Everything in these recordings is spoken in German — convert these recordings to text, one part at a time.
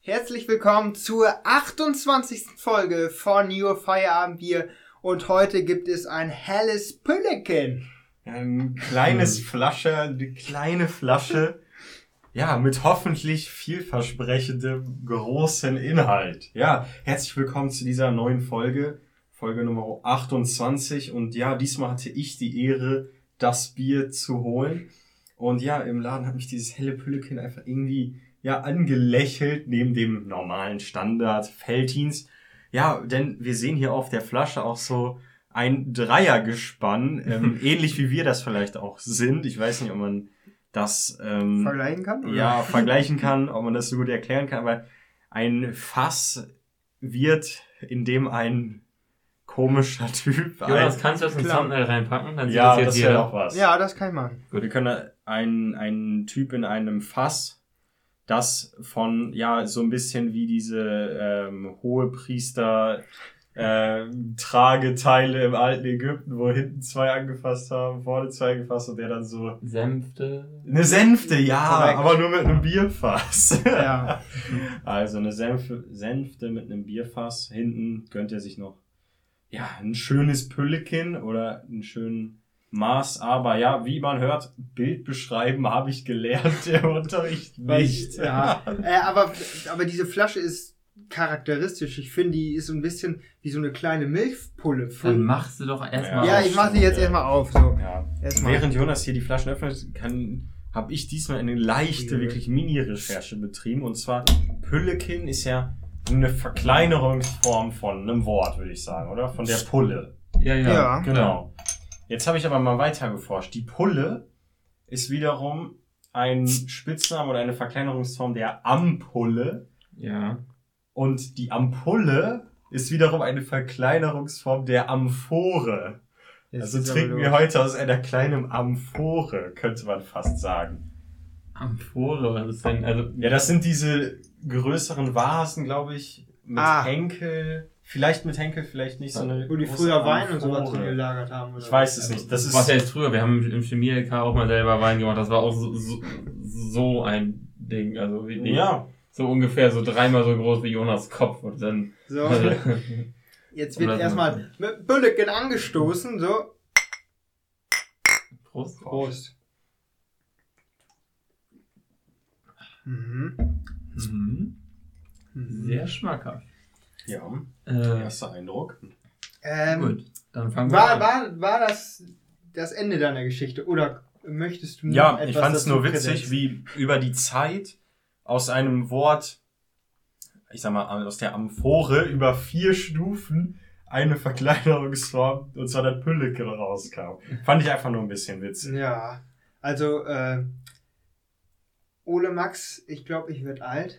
Herzlich willkommen zur 28. Folge von Your Feierabendbier und heute gibt es ein helles Pülleken. Ein kleines eine kleine Flasche, ja, mit hoffentlich vielversprechendem großen Inhalt. Ja, herzlich willkommen zu dieser neuen Folge Nummer 28 und ja, diesmal hatte ich die Ehre, das Bier zu holen und ja, im Laden hat mich dieses helle Pülleken einfach irgendwie angelächelt, neben dem normalen Standard Veltins. Ja, denn wir sehen hier auf der Flasche auch so ein Dreiergespann, ähnlich wie wir das vielleicht auch sind. Ich weiß nicht, ob man das vergleichen kann? Oder? Ja, vergleichen kann, ob man das so gut erklären kann, aber ein Fass wird, in dem ein komischer Typ... Jonas, kannst du das in Thumbnail reinpacken? Dann sieht ja, das das wäre doch was. Ja, das kann ich machen. Gut, wir können einen Typ in einem Fass, das von, so ein bisschen wie diese Hohepriester Trageteile im alten Ägypten, wo hinten zwei angefasst haben, vorne zwei angefasst und der dann so... Sänfte? Eine Sänfte, ja, korrekt. Aber nur mit einem Bierfass. Ja. Also eine Sänfte mit einem Bierfass. Hinten gönnt er sich noch, ein schönes Pülleken oder einen schönen Maß. Aber ja, wie man hört, Bild beschreiben habe ich gelernt im Unterricht nicht. Ja, aber diese Flasche ist charakteristisch. Ich finde, die ist so ein bisschen wie so eine kleine Milchpulle. Dann machst du doch erstmal Ja, ich mache sie jetzt erstmal auf. So. Ja. Erstmal. Während Jonas hier die Flaschen öffnet, habe ich diesmal eine leichte, wirklich Mini-Recherche betrieben. Und zwar, Pülleken ist ja eine Verkleinerungsform von einem Wort, würde ich sagen, oder? Von der Pulle. Ja. Genau. Jetzt habe ich aber mal weiter geforscht. Die Pulle ist wiederum ein Spitzname oder eine Verkleinerungsform der Ampulle. Ja. Und die Ampulle ist wiederum eine Verkleinerungsform der Amphore. Also trinken wir heute aus einer kleinen Amphore, könnte man fast sagen. Amphore, was ist denn? Also, ja, das sind diese größeren Vasen, glaube ich, mit Henkel. Vielleicht mit Henkel, vielleicht nicht so eine. Wo die früher Wein und sowas drin gelagert haben. Oder? Ich weiß es nicht. Das ist was heißt früher? Wir haben im Chemie-LK auch mal selber Wein gemacht. Das war auch so ein Ding. Also so ungefähr so dreimal so groß wie Jonas Kopf. Und dann. So. Jetzt wird erstmal mit Pülleken angestoßen. So. Prost. Sehr schmackhaft. Ja. Erster Eindruck. Gut, dann fangen wir an. War das Ende deiner Geschichte? Oder möchtest du noch etwas? Ich fand es nur witzig, wie über die Zeit aus einem Wort, ich sag mal, aus der Amphore über 4 Stufen eine Verkleinerungsform, und zwar der Pülleken, rauskam. Fand ich einfach nur ein bisschen witzig. Ja, also Ole Max, ich glaube, ich werde alt.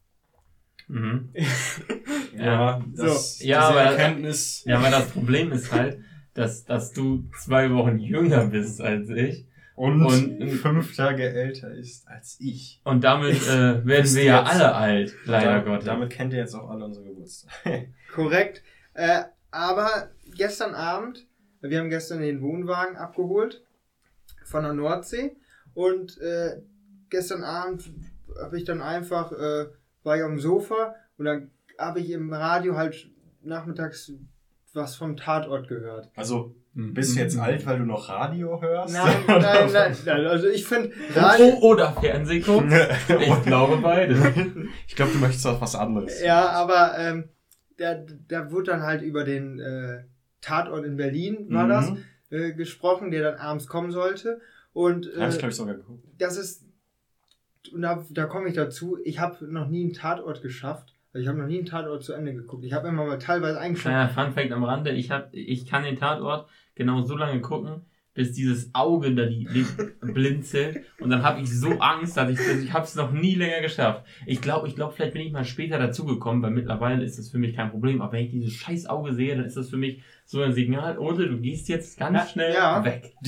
Diese Erkenntnis. Ja, aber das Problem ist halt, dass du 2 Wochen jünger bist als ich. Und 5 Tage älter ist als ich. Und damit werden wir ja alle alt, leider Gottes. Damit kennt ihr jetzt auch alle unsere Geburtstag. Korrekt. Aber gestern Abend, wir haben gestern den Wohnwagen abgeholt von der Nordsee und gestern Abend habe ich dann einfach, war ich auf dem Sofa und dann habe ich im Radio halt nachmittags was vom Tatort gehört. Also bist du jetzt alt, weil du noch Radio hörst? Nein. Also ich finde Radio... Oder Fernsehen gucken. Ich glaube beide. Ich glaube, du möchtest auch was anderes. Ja, aber da wurde dann halt über den Tatort in Berlin, war das, gesprochen, der dann abends kommen sollte. Und habe ich, glaube ich, sogar geguckt. Das ist... Und da komme ich dazu, ich habe noch nie einen Tatort geschafft. Also ich habe noch nie einen Tatort zu Ende geguckt. Ich habe immer mal teilweise eingeschaut. Ja, Fun Fact am Rande, ich kann den Tatort genau so lange gucken, bis dieses Auge da die blinzelt. Und dann habe ich so Angst, dass ich habe es noch nie länger geschafft. Ich glaube, vielleicht bin ich mal später dazugekommen, weil mittlerweile ist das für mich kein Problem. Aber wenn ich dieses scheiß Auge sehe, dann ist das für mich so ein Signal, oder du gehst jetzt ganz schnell weg.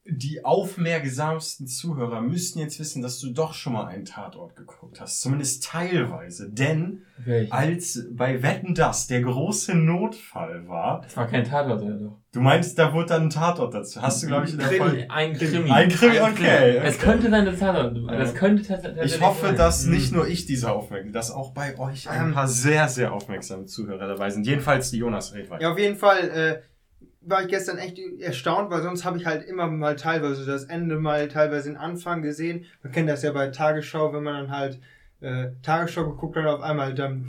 die aufmerksamsten Zuhörer müssten jetzt wissen, dass du doch schon mal einen Tatort geguckt hast. Zumindest teilweise. Denn als bei Wetten, dass der große Notfall war... Das war kein Tatort, oder doch? Du meinst, da wurde dann ein Tatort dazu. Hast du, glaube ich, in der Folge... Ein Krimi. Ein Krimi, okay. Es könnte sein, dass Tatort... Das könnte tatsächlich Ich hoffe, sein. dass nicht nur ich diese aufmerksam, dass auch bei euch ein paar sehr, sehr aufmerksame Zuhörer dabei sind. Jedenfalls die Jonas redet weiter. Ja, auf jeden Fall war ich gestern echt erstaunt, weil sonst habe ich halt immer mal teilweise das Ende, mal teilweise den Anfang gesehen. Man kennt das ja bei Tagesschau, wenn man dann halt Tagesschau geguckt hat, auf einmal dann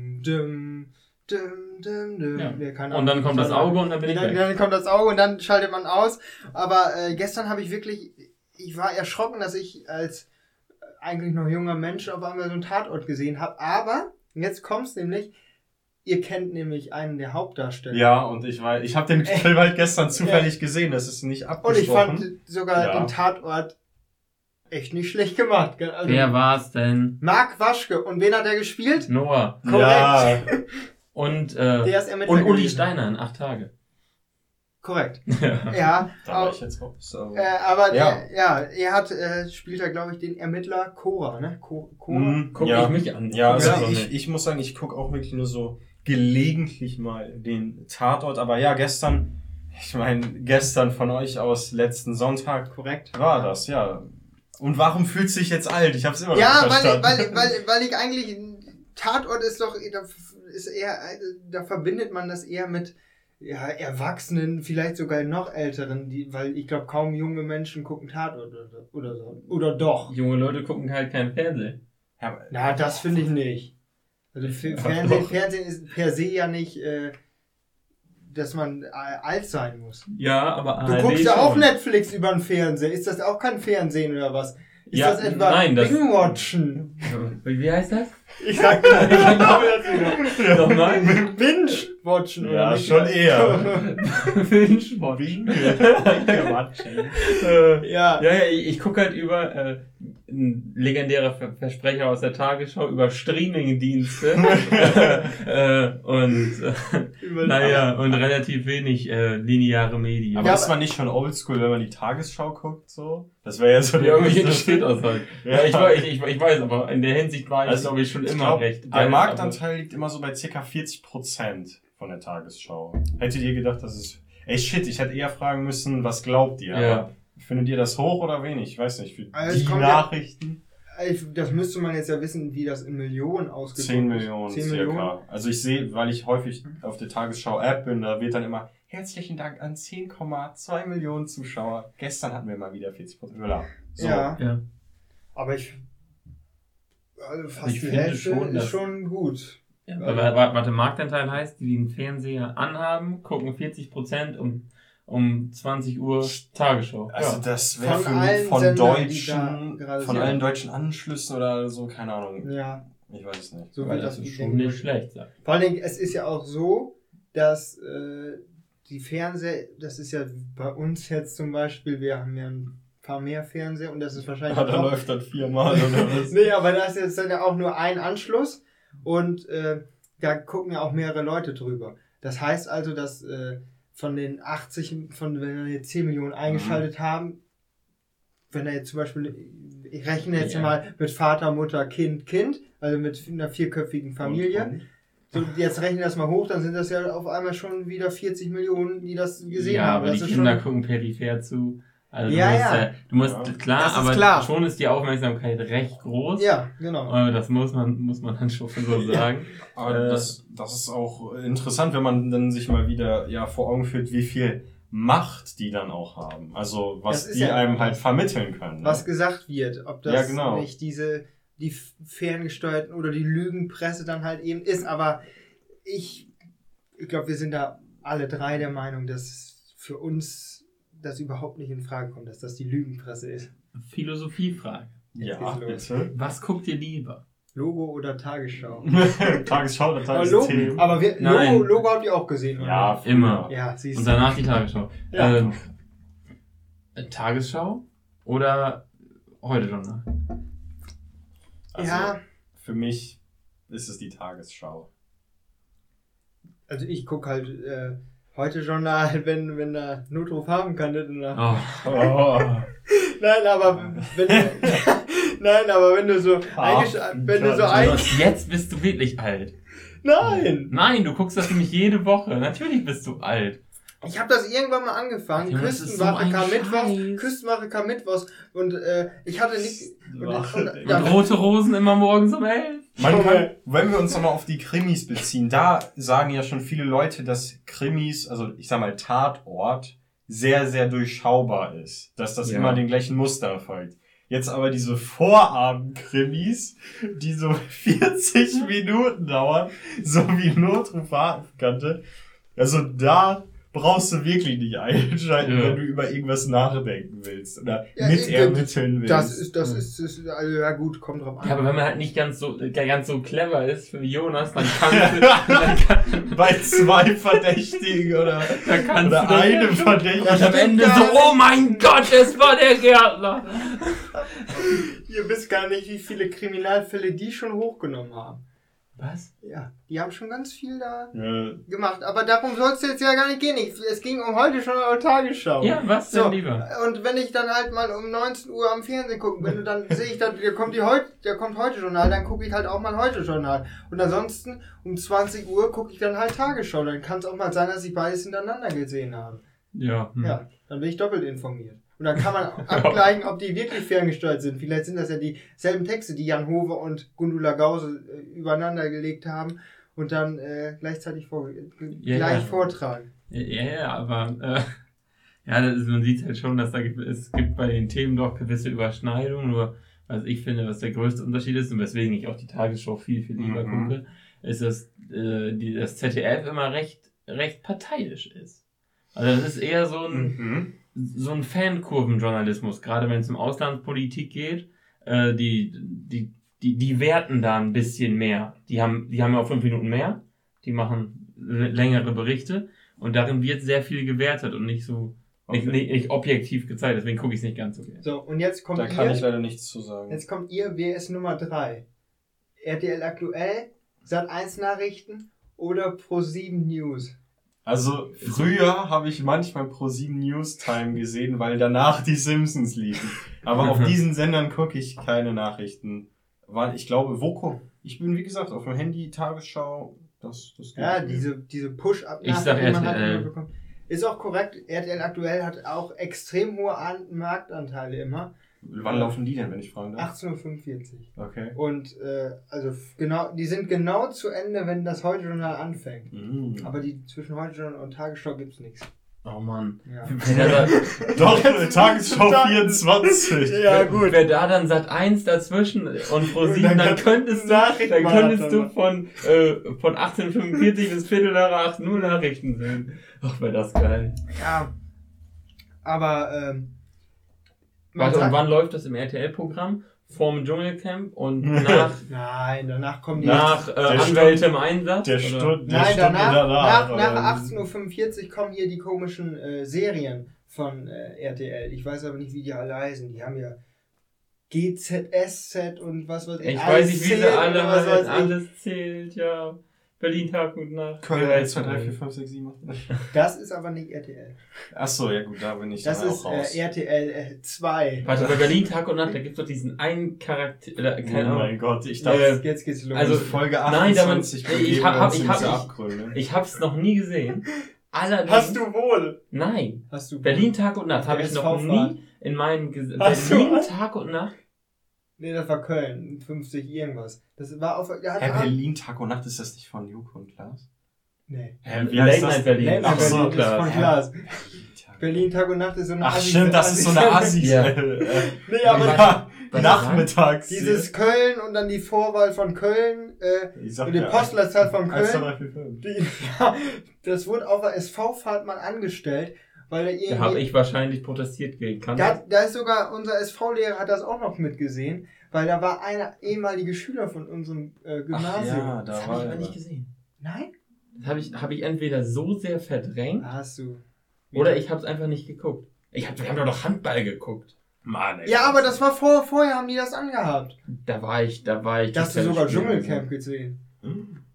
Ja. Ja, keine Und dann kommt das Auge und dann bin ich weg. Dann kommt das Auge und dann schaltet man aus. Aber gestern habe ich war erschrocken, dass ich als eigentlich noch junger Mensch auf einmal so einen Tatort gesehen habe. Aber jetzt kommt's nämlich, ihr kennt nämlich einen der Hauptdarsteller. Ja, und ich habe den Film halt gestern zufällig gesehen, das ist nicht Und abgesprochen. ich fand sogar den Tatort echt nicht schlecht gemacht. Also, Wer war's denn? Mark Waschke. Und wen hat er gespielt? Noah. Korrekt. Ja, Und, Der ist Ermittler und Uli gewesen. Steiner in 8 Tage. Korrekt. Ja, da war aber, ich jetzt raus. aber Ja. er hat, spielt da glaube ich den Ermittler Cora, ne? Cora? Guck ja. ich mich an. Ja, also Ja. ich muss sagen, ich gucke auch wirklich nur so gelegentlich mal den Tatort, aber ja, gestern von euch aus letzten Sonntag Korrekt. war das, ja. Und warum fühlt sich jetzt alt? Ich hab's immer noch Ja, nicht verstanden. weil ich eigentlich, Tatort ist doch, da verbindet man das eher mit Erwachsenen, vielleicht sogar noch Älteren, weil ich glaube, kaum junge Menschen gucken Tatort oder so. Oder doch. Junge Leute gucken halt kein Fernsehen. Ja, aber- Na, das finde ich nicht. Also doch. Fernsehen ist per se ja nicht, dass man alt sein muss. Ja, aber Du ARD guckst ja auch schon. Netflix über den Fernseher. Ist das auch kein Fernsehen oder was? Ist Ja, das etwa nein, das- Binge-Watchen? Wie heißt das? Ich sag nicht genau dazu. Nochmal? Binge-Watchen oder Ja, nicht? schon eher. Binge-Watch. Ja. Ja, ich gucke halt über ein legendärer Versprecher aus der Tagesschau über Streaming-Dienste und relativ wenig lineare Medien. Aber Ja, ist man nicht schon oldschool, wenn man die Tagesschau guckt, so? Das wäre ja so Ja, mich nächste- interessiert das halt. Ja, ich weiß, aber in der Hinsicht war ich, Also, glaube ich, schon Ich immer glaub, recht. der alt, Marktanteil liegt immer so bei ca. 40% von der Tagesschau. Hättet ihr gedacht, das ist... Ey, shit, ich hätte eher fragen müssen, was glaubt ihr? Ja. Aber findet ihr das hoch oder wenig? Ich weiß nicht. Für Also es die kommt ja- Nachrichten? Das müsste man jetzt ja wissen, wie das in Millionen ausgedrückt 10 ist. Millionen 10 circa. Millionen? Also ich sehe, weil ich häufig auf der Tagesschau-App bin, da wird dann immer herzlichen Dank an 10,2 Millionen Zuschauer. Gestern hatten wir mal wieder 40%. Ja. So. Ja, Ja. aber fast Ich die finde Hälfte schon, ist dass- schon gut. Ja, warte, Marktanteil heißt, die einen Fernseher anhaben, gucken 40% um 20 Uhr Tagesschau. Also Ja. das wäre Von allen von Sendern, die da deutschen, gerade von sind. allen deutschen Anschlüssen oder so, keine Ahnung. Ja, Ich weiß es nicht. so Weil wird das das ist schon nicht schlecht. Sag. Vor allen Dingen, es ist ja auch so, dass die Fernseher, das ist ja bei uns jetzt zum Beispiel, wir haben ja ein paar mehr Fernseher und das ist wahrscheinlich Ja, da auch, läuft das 4-mal oder was? nee, aber da ist jetzt dann ja auch nur ein Anschluss und da gucken ja auch mehrere Leute drüber. Das heißt also, dass von den 80, wenn wir jetzt 10 Millionen eingeschaltet haben, wenn er jetzt zum Beispiel, ich rechne jetzt Ja. mal mit Vater, Mutter, Kind, also mit einer 4-köpfigen Familie. So, jetzt rechne das mal hoch, dann sind das ja auf einmal schon wieder 40 Millionen, die das gesehen Ja, haben. aber Das die ist Kinder schon, gucken peripher zu. Also Ja, du musst, ja. du musst Ja. klar, Das ist aber klar. schon ist die Aufmerksamkeit recht groß. ja, genau. Das muss man dann schon so sagen. Aber das ist auch interessant, wenn man dann sich mal wieder vor Augen führt, wie viel Macht die dann auch haben. Also was Das ist die ja einem auch halt was. vermitteln können. Was Ne? gesagt wird, ob das Ja, genau. nicht die ferngesteuerten oder die Lügenpresse dann halt eben ist, aber ich glaube, wir sind da alle drei der Meinung, dass für uns das überhaupt nicht in Frage kommt, dass das die Lügenpresse ist. Philosophiefrage. Ja, geht's los. bitte. Was guckt ihr lieber? Logo oder Tagesschau? Tagesschau oder Aber Tagesthemen. Logo, Nein. Logo habt ihr auch gesehen, oder? Ja, früher. Immer. Ja, siehst Und du. danach die Tagesschau. Ja. Tagesschau oder heute Journal? Also, Ja, für mich ist es die Tagesschau. also ich gucke halt Heute Journal, wenn er Notruf haben kann, nicht danach. Oh. Nein, aber wenn du so Jetzt bist du wirklich alt. Nein! Nein, du guckst das nämlich jede Woche. Natürlich bist du alt. Ich habe das irgendwann mal angefangen. Ja, Küstenwache kam Mittwochs und ich hatte nicht... Und rote Rosen immer morgens um 11. Wenn wir uns nochmal auf die Krimis beziehen, da sagen ja schon viele Leute, dass Krimis, also ich sag mal Tatort, sehr, sehr durchschaubar ist. Dass das immer den gleichen Muster folgt. Jetzt aber diese Vorabend-Krimis, die so 40 Minuten dauern, so wie Notruf kannte. Also da brauchst du wirklich nicht einschalten, wenn du über irgendwas nachdenken willst oder mitermitteln willst. Das ist also, ja gut, kommt drauf an. Ja, aber wenn man halt nicht ganz so clever ist wie Jonas, dann kannst du... Bei 2 Verdächtigen oder einem Verdächtigen. Und am Ende so, oh mein Gott, es war der Gärtner. Ihr wisst gar nicht, wie viele Kriminalfälle die schon hochgenommen haben. Was? Ja, die haben schon ganz viel da gemacht. Aber darum soll es jetzt ja gar nicht gehen. Es ging um heute schon eure Tagesschau. Ja, was denn lieber? Und wenn ich dann halt mal um 19 Uhr am Fernsehen gucke, dann sehe ich, da kommt heute Journal, dann gucke ich halt auch mal heute Journal. Und ansonsten um 20 Uhr gucke ich dann halt Tagesschau. Dann kann es auch mal sein, dass ich beides hintereinander gesehen habe. Ja. Ja, dann bin ich doppelt informiert. Und dann kann man abgleichen, ob die wirklich ferngesteuert sind. Vielleicht sind das ja dieselben Texte, die Jan Howe und Gundula Gause übereinander gelegt haben und dann gleichzeitig vortragen. Ja, aber man sieht halt schon, dass es gibt bei den Themen doch gewisse Überschneidungen. Nur was ich finde, was der größte Unterschied ist und weswegen ich auch die Tagesschau viel, viel lieber gucke, ist, dass das ZDF immer recht parteiisch ist. Also das ist eher so ein Fankurvenjournalismus, gerade wenn es um Auslandspolitik geht. Die werten da ein bisschen mehr. Die haben ja auch 5 Minuten mehr. Die machen längere Berichte. Und darin wird sehr viel gewertet und nicht so nicht objektiv gezeigt. Deswegen gucke ich es nicht ganz so gerne. So, und jetzt kommt Da kann ich leider nichts zu sagen. Jetzt kommt WS Nummer 3. RTL aktuell, Sat.1 Nachrichten oder Pro7 News. Also früher habe ich manchmal Pro7 Newstime gesehen, weil danach die Simpsons liefen. Aber auf diesen Sendern gucke ich keine Nachrichten. Weil ich glaube, ich bin wie gesagt auf dem Handy, Tagesschau, das geht. Ja, diese Push-Up-Nachrichten, die man halt bekommt. Ist auch korrekt, RTL aktuell hat auch extrem hohe Marktanteile immer. Wann laufen die denn, wenn ich fragen darf? 18.45 Uhr. Okay. Und die sind genau zu Ende, wenn das Heute-Journal anfängt. Aber zwischen Heute-Journal und Tagesschau gibt's nichts. Oh Mann. Ja. Doch, Tagesschau 24. Ja, gut. Wäre da dann Sat.1 dazwischen und Pro7, dann könntest du von 18.45 bis Viertel nach 8 nur Nachrichten sehen. Ach, wäre das geil. Ja. Aber, warte, und wann läuft das im RTL-Programm? Vorm Dschungelcamp und nach... Nein, danach kommen die... Nach Anwälte im Einsatz? Nein, nach 18.45 Uhr kommen hier die komischen Serien von RTL. Ich weiß aber nicht, wie die alle heißen. Die haben ja GZSZ und was weiß ich. Ich weiß nicht, wie sie alle alles zählt, ja. Berlin Tag und Nacht. Köln 1, 2, 3, 4, 5, 6, 7, 8. Das ist aber nicht RTL. Achso, ja gut, da bin ich das dann ist auch raus. RTL 2. Warte, bei Berlin Tag und Nacht, da gibt's doch diesen einen Charakter, keine Ahnung. Oh mein Gott, ich dachte, jetzt geht's los. Also Folge 28. Nein, ich hab's noch nie gesehen. Allerdings, hast du wohl? Nein. Hast du Berlin Tag und Nacht habe ich noch nie in meinem Berlin Tag und Nacht. Nee, das war Köln, 50 irgendwas. Das war auf Berlin Tag und Nacht, ist das nicht von Joko und Klaas? Nee. Wie heißt das? Berlin. Ach so, Berlin ist von Klaas. Berlin Tag und Nacht ist so eine Assi. Ach stimmt, das ist so eine Assi. Nee, aber nachmittags. Dieses Köln und dann die Vorwahl von Köln, und die Postleitzahl von Köln. 1, 2, 3, 4, 5. Das wurde auf der SV-Fahrt mal angestellt. Weil er irgendwie, da habe ich wahrscheinlich protestiert gegen da ist sogar unser SV-Lehrer hat das auch noch mitgesehen, weil da war einer ehemalige Schüler von unserem Gymnasium. Ja, das habe ich aber nicht gesehen. Nein? Das hab ich entweder so sehr verdrängt, hast du. Oder ich habe es einfach nicht geguckt. Wir haben doch Handball geguckt. Mann, ey. Ja, aber das war vorher haben die das angehabt. Da war ich. Da hast du sogar Dschungelcamp gesehen.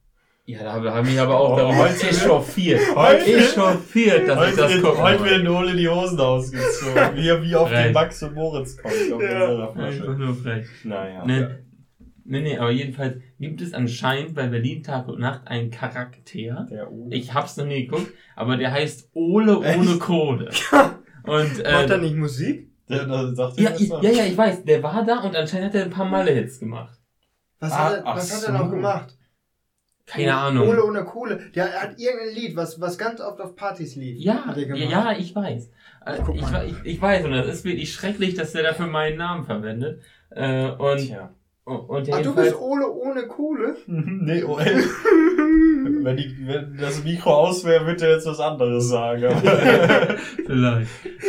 Ja, da haben mich aber auch darüber echauffiert, dass ich das gucke. Heute werden Ole die Hosen ausgezogen. Wie auf den Max und Moritz kommt. Einfach nur frech. Naja. Nee, aber jedenfalls gibt es anscheinend bei Berlin Tag und Nacht einen Charakter. Der Ole. Ich hab's noch nie geguckt, aber der heißt Ole ohne Kohle. Und, Macht er nicht Musik? Ja, ich weiß, der war da und anscheinend hat er ein paar Malle-Hits gemacht. Was hat er noch gemacht? Keine Ahnung. Ole ohne Kohle. Der hat irgendein Lied, was ganz oft auf Partys lief. Ja, ich weiß. Ich weiß, und das ist wirklich schrecklich, dass der dafür meinen Namen verwendet. Und du bist Ole ohne Kohle? Nee, wenn das Mikro aus wäre, würde er jetzt was anderes sagen. Vielleicht.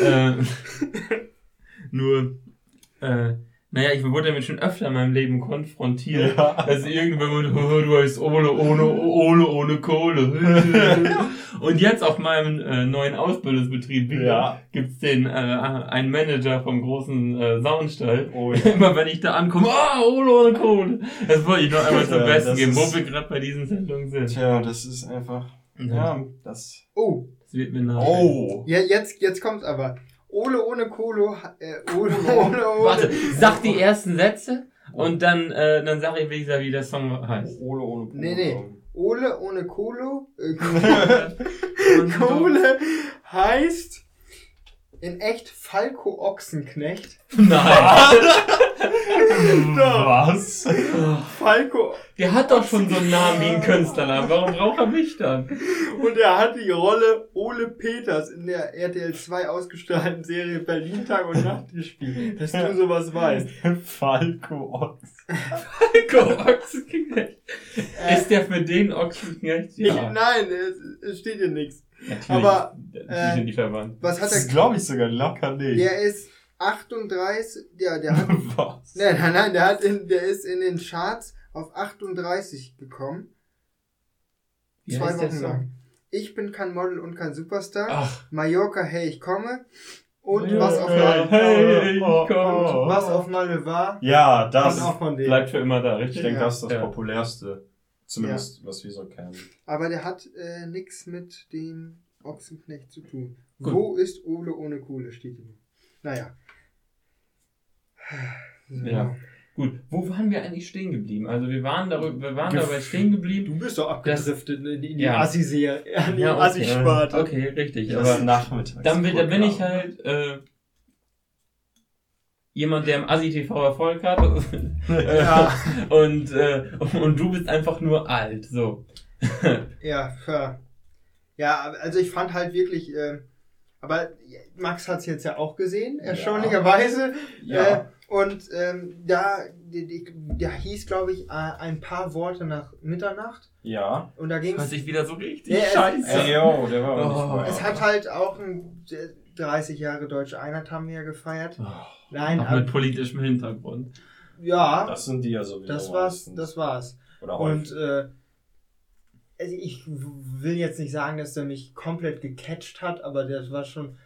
Naja, ich wurde damit schon öfter in meinem Leben konfrontiert, dass irgendwann du heißt Ole ohne Kohle. Und jetzt auf meinem neuen Ausbildungsbetrieb gibt's einen Manager vom großen Saunstall. Oh, ja. Immer wenn ich da ankomme, Ole ohne Kohle. Das wollte ich noch einmal zum Besten geben, wo wir gerade bei diesen Sendungen sind. Tja, das ist einfach... das wird mir nach. Ja, jetzt kommt's aber. Ole ohne Kohle, Warte, sag die ersten Sätze und dann sag ich, wie der Song heißt. Ole ohne Kohle. Nee. Ole ohne Kohle. Kohle heißt in echt Falco Ochsenknecht. Nein. Was? Falco. Der hat doch schon so einen Namen wie ein Künstlernamen. Warum braucht er mich dann? Und er hat die Rolle Ole Peters in der RTL 2 ausgestrahlten Serie Berlin Tag und Nacht gespielt. Dass du sowas weißt. Falco Ochsenknecht. Ist der für den Ochsenknecht? Ja. Nein, es steht hier nichts. Natürlich, aber sind die verwandt. Was hat das ist, glaube ich, sogar locker nicht. Der ist 38, der hat... Was? Nein, der ist in den Charts auf 38 gekommen. 2 Wochen lang. Ich bin kein Model und kein Superstar. Ach. Mallorca, hey, ich komme. Und Ja, was auf was auf Malme war. Ja, das auch von denen. Bleibt für immer da, richtig? Ich denke, das ist das populärste. Zumindest, was wir so kennen. Aber der hat nichts mit dem Ochsenknecht zu tun. Gut. Wo ist Ole ohne Kohle, steht hier. Naja. So. Ja. Gut, wo waren wir eigentlich stehen geblieben? Also wir waren dabei stehen geblieben. Du bist doch abgedriftet in die ja. Assi-Serie, in die Ja, okay. Assi-Sparte. Okay, richtig. Das Aber ist nachmittags. dann bin ich halt jemand, der im Assi-TV Erfolg hat. Ja. Und du bist einfach nur alt. So. Ja, also ich fand halt wirklich, aber Max hat es jetzt ja auch gesehen, erstaunlicherweise. Ja. Und da hieß, glaube ich, ein paar Worte nach Mitternacht. Ja. Und da ging Hört es. sich wieder so richtig Ja, scheiße. Der war auch nicht Es hat halt auch 30 Jahre Deutsche Einheit haben wir ja gefeiert. Nein, Auch mit politischem Hintergrund. ja, Das sind die ja sowieso. das war's. Oder Und also ich will jetzt nicht sagen, dass der mich komplett gecatcht hat, aber das war schon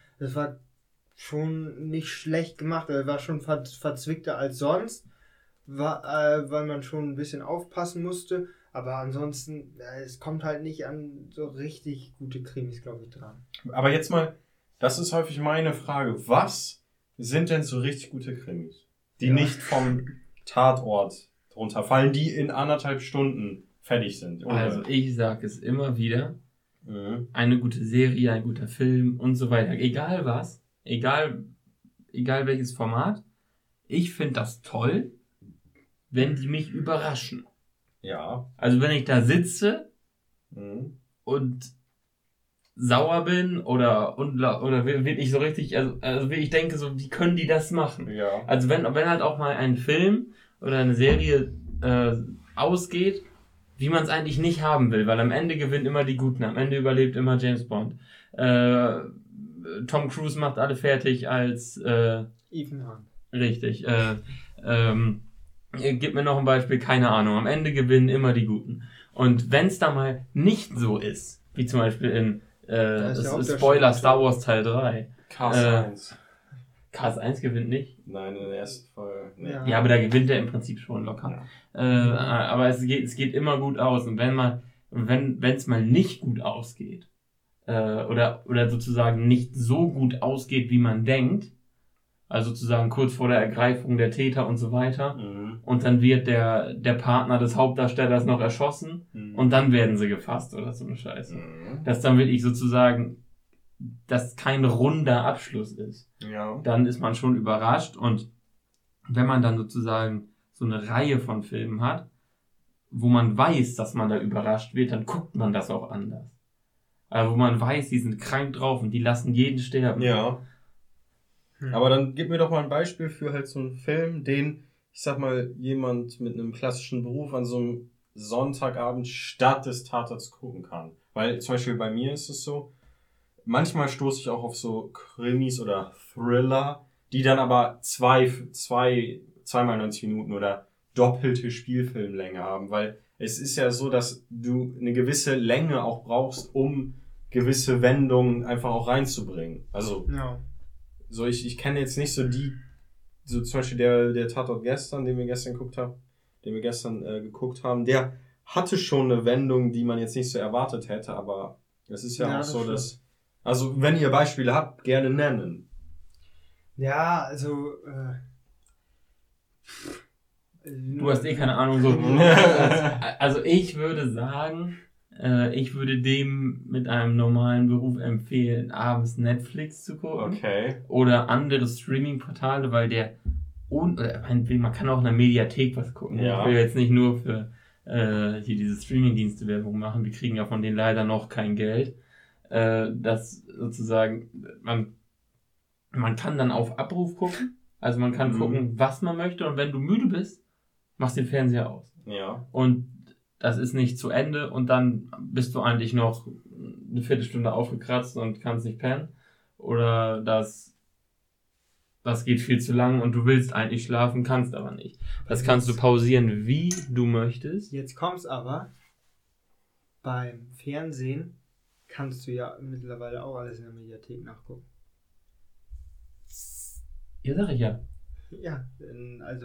nicht schlecht gemacht. Er war schon verzwickter als sonst, weil man schon ein bisschen aufpassen musste. Aber ansonsten, es kommt halt nicht an so richtig gute Krimis, glaube ich, dran. Aber jetzt mal, das ist häufig meine Frage. Was sind denn so richtig gute Krimis, die nicht vom Tatort runterfallen, die in 1,5 Stunden fertig sind? Oder? Also ich sage es immer wieder. Eine gute Serie, ein guter Film und so weiter. Egal was, egal welches Format. Ich finde das toll, wenn die mich überraschen. Ja. Also wenn ich da sitze und sauer bin oder wirklich so richtig, also ich denke so, wie können die das machen? Ja. Also wenn halt auch mal ein Film oder eine Serie ausgeht, wie man es eigentlich nicht haben will, weil am Ende gewinnen immer die Guten, am Ende überlebt immer James Bond. Tom Cruise macht alle fertig als Ethan Hunt. Richtig. Gib mir noch ein Beispiel, keine Ahnung. Am Ende gewinnen immer die Guten. Und wenn es da mal nicht so ist, wie zum Beispiel in Spoiler Star Wars Teil 3. Cars 1. Cars 1 gewinnt nicht. Nein, in der ersten Folge. Nee. Ja, aber da gewinnt er im Prinzip schon locker. Ja. Aber es geht immer gut aus. Und wenn mal wenn es mal nicht gut ausgeht, oder sozusagen nicht so gut ausgeht, wie man denkt, also sozusagen kurz vor der Ergreifung der Täter und so weiter, und dann wird der Partner des Hauptdarstellers noch erschossen und dann werden sie gefasst oder so eine Scheiße. Dass dann wirklich sozusagen das kein runder Abschluss ist. Ja. Dann ist man schon überrascht, und wenn man dann sozusagen so eine Reihe von Filmen hat, wo man weiß, dass man da überrascht wird, dann guckt man das auch anders. Also wo man weiß, die sind krank drauf und die lassen jeden sterben. Ja. Aber dann gib mir doch mal ein Beispiel für halt so einen Film, den, ich sag mal, jemand mit einem klassischen Beruf an so einem Sonntagabend statt des Tatorts gucken kann. Weil zum Beispiel bei mir ist es so, manchmal stoße ich auch auf so Krimis oder Thriller, die dann aber zweimal 90 Minuten oder doppelte Spielfilmlänge haben, weil es ist ja so, dass du eine gewisse Länge auch brauchst, um gewisse Wendungen einfach auch reinzubringen. Also, so ich kenne jetzt nicht so so zum Beispiel der Tatort gestern, den wir gestern geguckt haben, der hatte schon eine Wendung, die man jetzt nicht so erwartet hätte, aber es ist ja auch so, dass, also wenn ihr Beispiele habt, gerne nennen. Ja, also, Du hast keine Ahnung, so. Also ich würde sagen, ich würde dem mit einem normalen Beruf empfehlen, abends Netflix zu gucken. Okay. Oder andere Streaming-Portale, weil man kann auch in der Mediathek was gucken. Ja. Ich will jetzt nicht nur für hier diese Streaming-Dienste Werbung machen. Wir kriegen ja von denen leider noch kein Geld. Das sozusagen, man kann dann auf Abruf gucken. Also man kann gucken, was man möchte, und wenn du müde bist, machst den Fernseher aus. Ja. Und das ist nicht zu Ende, und dann bist du eigentlich noch eine Viertelstunde aufgekratzt und kannst nicht pennen. Oder das geht viel zu lang und du willst eigentlich schlafen, kannst aber nicht. Das kannst du pausieren, wie du möchtest. Jetzt kommt's aber, beim Fernsehen kannst du ja mittlerweile auch alles in der Mediathek nachgucken. Ja, sag ich ja. Ja, also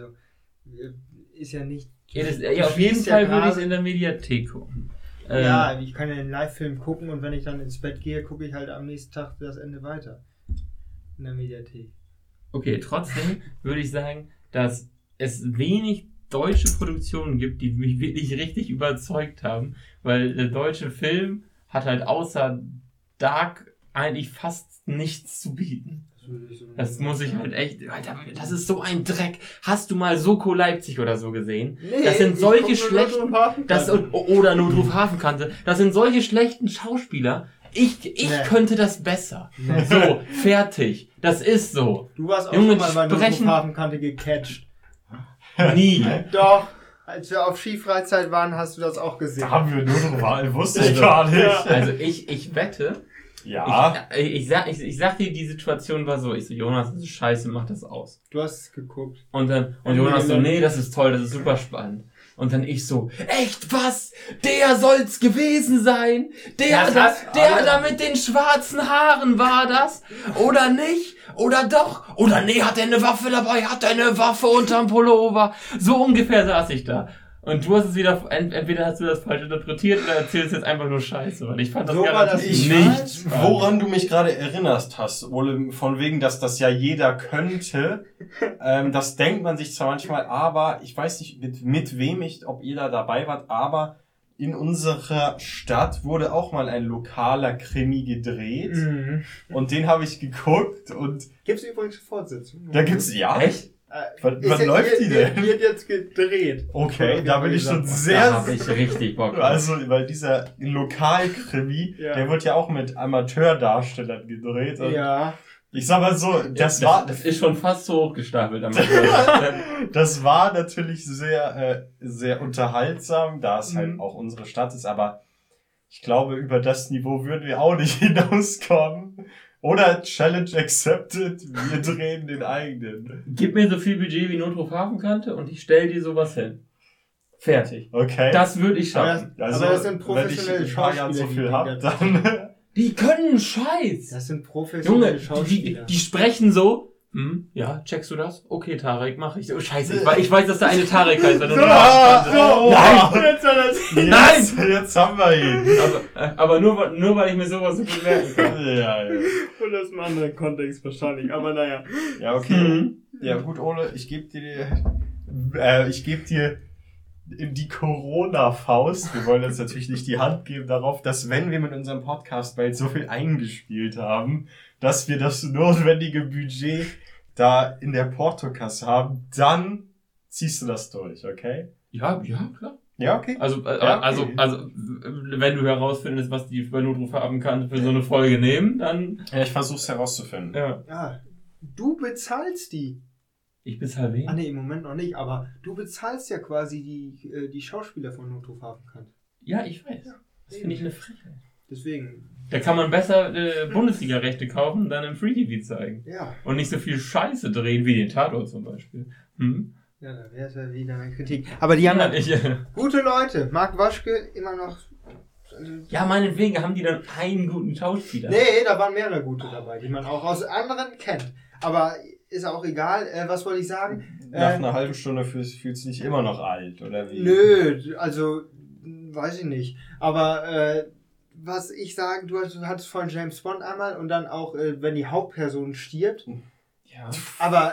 ist ja nicht... auf jeden Fall würde ich es in der Mediathek gucken. Ja, ich kann ja den Live-Film gucken, und wenn ich dann ins Bett gehe, gucke ich halt am nächsten Tag das Ende weiter. In der Mediathek. Okay, trotzdem würde ich sagen, dass es wenig deutsche Produktionen gibt, die mich wirklich richtig überzeugt haben, weil der deutsche Film hat halt außer Dark eigentlich fast nichts zu bieten. Das muss ich halt echt... Alter, das ist so ein Dreck. Hast du mal Soko Leipzig oder so gesehen? Nee, das sind solche schlechten... Oder Notruf Hafenkante. Das sind solche schlechten Schauspieler. Ich könnte das besser. Nee. So, fertig. Das ist so. Du warst auch Junge, schon mal bei Notruf Hafenkante gecatcht. Nie. Doch. Als wir auf Skifreizeit waren, hast du das auch gesehen. Da haben wir Notruf, wusste ich gar nicht. Also ich wette... Ja. Ich sag dir, die Situation war so. Ich so, Jonas, das ist scheiße, mach das aus. Du hast es geguckt. Und Jonas so, nee, das ist toll, das ist super spannend. Und dann ich so, echt, was? Der soll's gewesen sein? Der da mit den schwarzen Haaren war das? Oder nicht? Oder doch? Oder nee, hat er eine Waffe dabei? Hat er eine Waffe unterm Pullover? So ungefähr saß ich da. Und du hast es wieder, entweder hast du das falsch interpretiert oder erzählst jetzt einfach nur Scheiße. Und ich fand das so garantiert nicht. Woran du mich gerade erinnerst hast, Ole, von wegen, dass das ja jeder könnte, das denkt man sich zwar manchmal, aber ich weiß nicht, mit wem ob ihr da dabei wart, aber in unserer Stadt wurde auch mal ein lokaler Krimi gedreht. Und den habe ich geguckt und... Gibt's übrigens Fortsetzung? Da gibt's, ja. Echt? Wann läuft die denn? Wird jetzt gedreht. Okay, da bin ich schon sehr... Da hab ich richtig Bock. Also, weil dieser Lokalkrimi, der wird ja auch mit Amateurdarstellern gedreht. Und ja. Ich sag mal so, das ist schon fast so hochgestapelt. Das war natürlich sehr, sehr unterhaltsam, da es halt auch unsere Stadt ist, aber ich glaube, über das Niveau würden wir auch nicht hinauskommen. Oder Challenge accepted, wir drehen den eigenen. Gib mir so viel Budget wie Notruf Hafenkante und ich stell dir sowas hin. Fertig. Okay. Das würde ich schaffen. Also, aber das sind professionelle Schauspieler. Wenn ich so viel hab, dann... Die können Scheiß. Das sind professionelle Schauspieler. Die sprechen so Ja, checkst du das? Okay, Tarek, mach ich. Oh, scheiße, ich weiß, dass der eine Tarek heißt. Wenn du Nein! Nein! Jetzt haben wir ihn. Aber nur weil ich mir sowas so gut merken kann. Ja. Und das im anderen Kontext wahrscheinlich, aber naja. Ja, okay. Ja, gut, Ole, ich gebe dir die Corona-Faust. Wir wollen jetzt natürlich nicht die Hand geben darauf, dass wenn wir mit unserem Podcast bald so viel eingespielt haben, dass wir das notwendige Budget da in der Portokasse haben, dann ziehst du das durch, okay? Ja, klar. Ja, okay. Also, okay. wenn du herausfindest, was die bei Notruf haben kann für so eine Folge nehmen, dann... Ja, ich versuch's herauszufinden. Ja, du bezahlst die. Ich bezahle wen? Nee, im Moment noch nicht, aber du bezahlst ja quasi die Schauspieler von Notruf Hafenkant. Ja, ich weiß. Das finde ich eine Frechheit. Deswegen. Da kann man besser Bundesliga-Rechte kaufen und dann im Free TV zeigen. Ja. Und nicht so viel Scheiße drehen, wie den Tatort zum Beispiel. Ja, da wäre es ja wieder eine Kritik. Aber die haben gute Leute. Marc Waschke immer noch. Ja, meinetwegen haben die dann einen guten Schauspieler. Nee, da waren mehrere gute dabei, die man auch aus anderen kennt. Aber ist auch egal. Was wollte ich sagen? Nach einer halben Stunde fühlst du dich immer noch alt, oder wie? Nö, also weiß ich nicht. Aber was ich sagen, du hattest vorhin James Bond einmal und dann auch, wenn die Hauptperson stirbt. Ja. Aber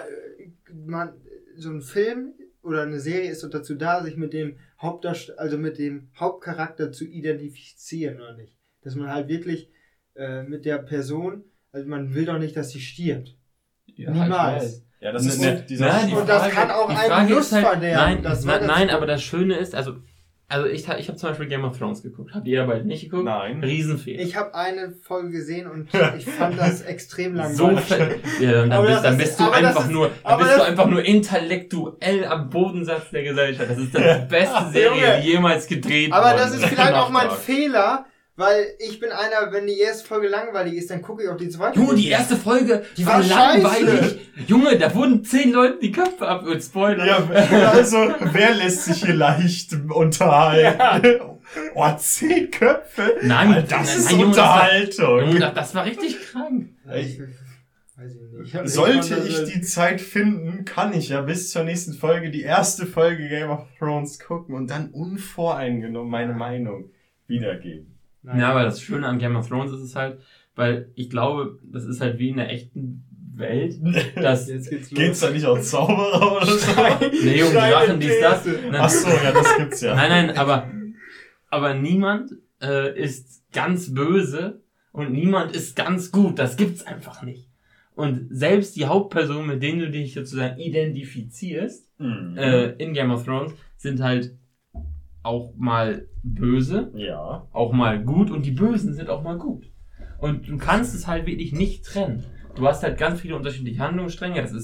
so ein Film oder eine Serie ist doch dazu da, sich mit dem mit dem Hauptcharakter zu identifizieren, oder nicht? Dass man halt wirklich mit der Person, also man will doch nicht, dass sie stirbt. Ja, niemals. Ja, das ist dieser und das kann auch einen Lust verderben. Nein, aber das Schöne ist, also ich habe zum Beispiel Game of Thrones geguckt. Habt ihr ja bald nicht geguckt? Nein. Riesenfehler. Ich habe eine Folge gesehen und ich fand das extrem langweilig. Dann bist du einfach nur intellektuell am Bodensatz der Gesellschaft. Das ist die beste Serie, die jemals gedreht wurde. Aber das ist vielleicht auch mein Fehler, weil ich bin einer, wenn die erste Folge langweilig ist, dann gucke ich auf die zweite. Junge, die erste Folge, die war langweilig. Junge, da wurden 10 Leuten die Köpfe ab. Spoiler. Ja, also, wer lässt sich hier leicht unterhalten? Ja. 10 Köpfe? Nein, das ist Unterhaltung. Junge, das war richtig krank. Weiß ich nicht. Sollte ich die Zeit finden, kann ich ja bis zur nächsten Folge die erste Folge Game of Thrones gucken und dann unvoreingenommen meine Meinung wiedergeben. Nein. Ja, aber das Schöne an Game of Thrones ist es halt, weil ich glaube, das ist halt wie in der echten Welt, dass... Geht's da nicht auch Zauberer oder so? Nee, Junge, Drachen, dies, das. Achso, ja, das gibt's ja. Nein, aber niemand ist ganz böse und niemand ist ganz gut. Das gibt's einfach nicht. Und selbst die Hauptpersonen, mit denen du dich sozusagen identifizierst, in Game of Thrones, sind halt auch mal böse, ja, auch mal gut und die Bösen sind auch mal gut. Und du kannst es halt wirklich nicht trennen. Du hast halt ganz viele unterschiedliche Handlungsstränge. Das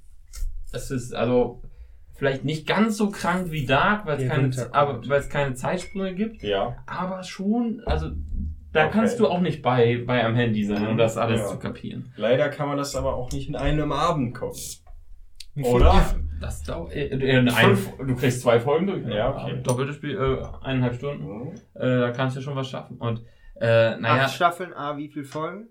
ist also vielleicht nicht ganz so krank wie Dark, weil es keine Zeitsprünge gibt. Ja. Aber schon, also da kannst du auch nicht bei am Handy sein, um das alles zu kapieren. Leider kann man das aber auch nicht in einem Abend gucken. Oder? Das dauert. Du kriegst 2 Folgen durch. Ja, okay. Doppeltes Spiel, 1,5 Stunden. Da kannst du schon was schaffen. Und 8 Staffeln, wie viele Folgen?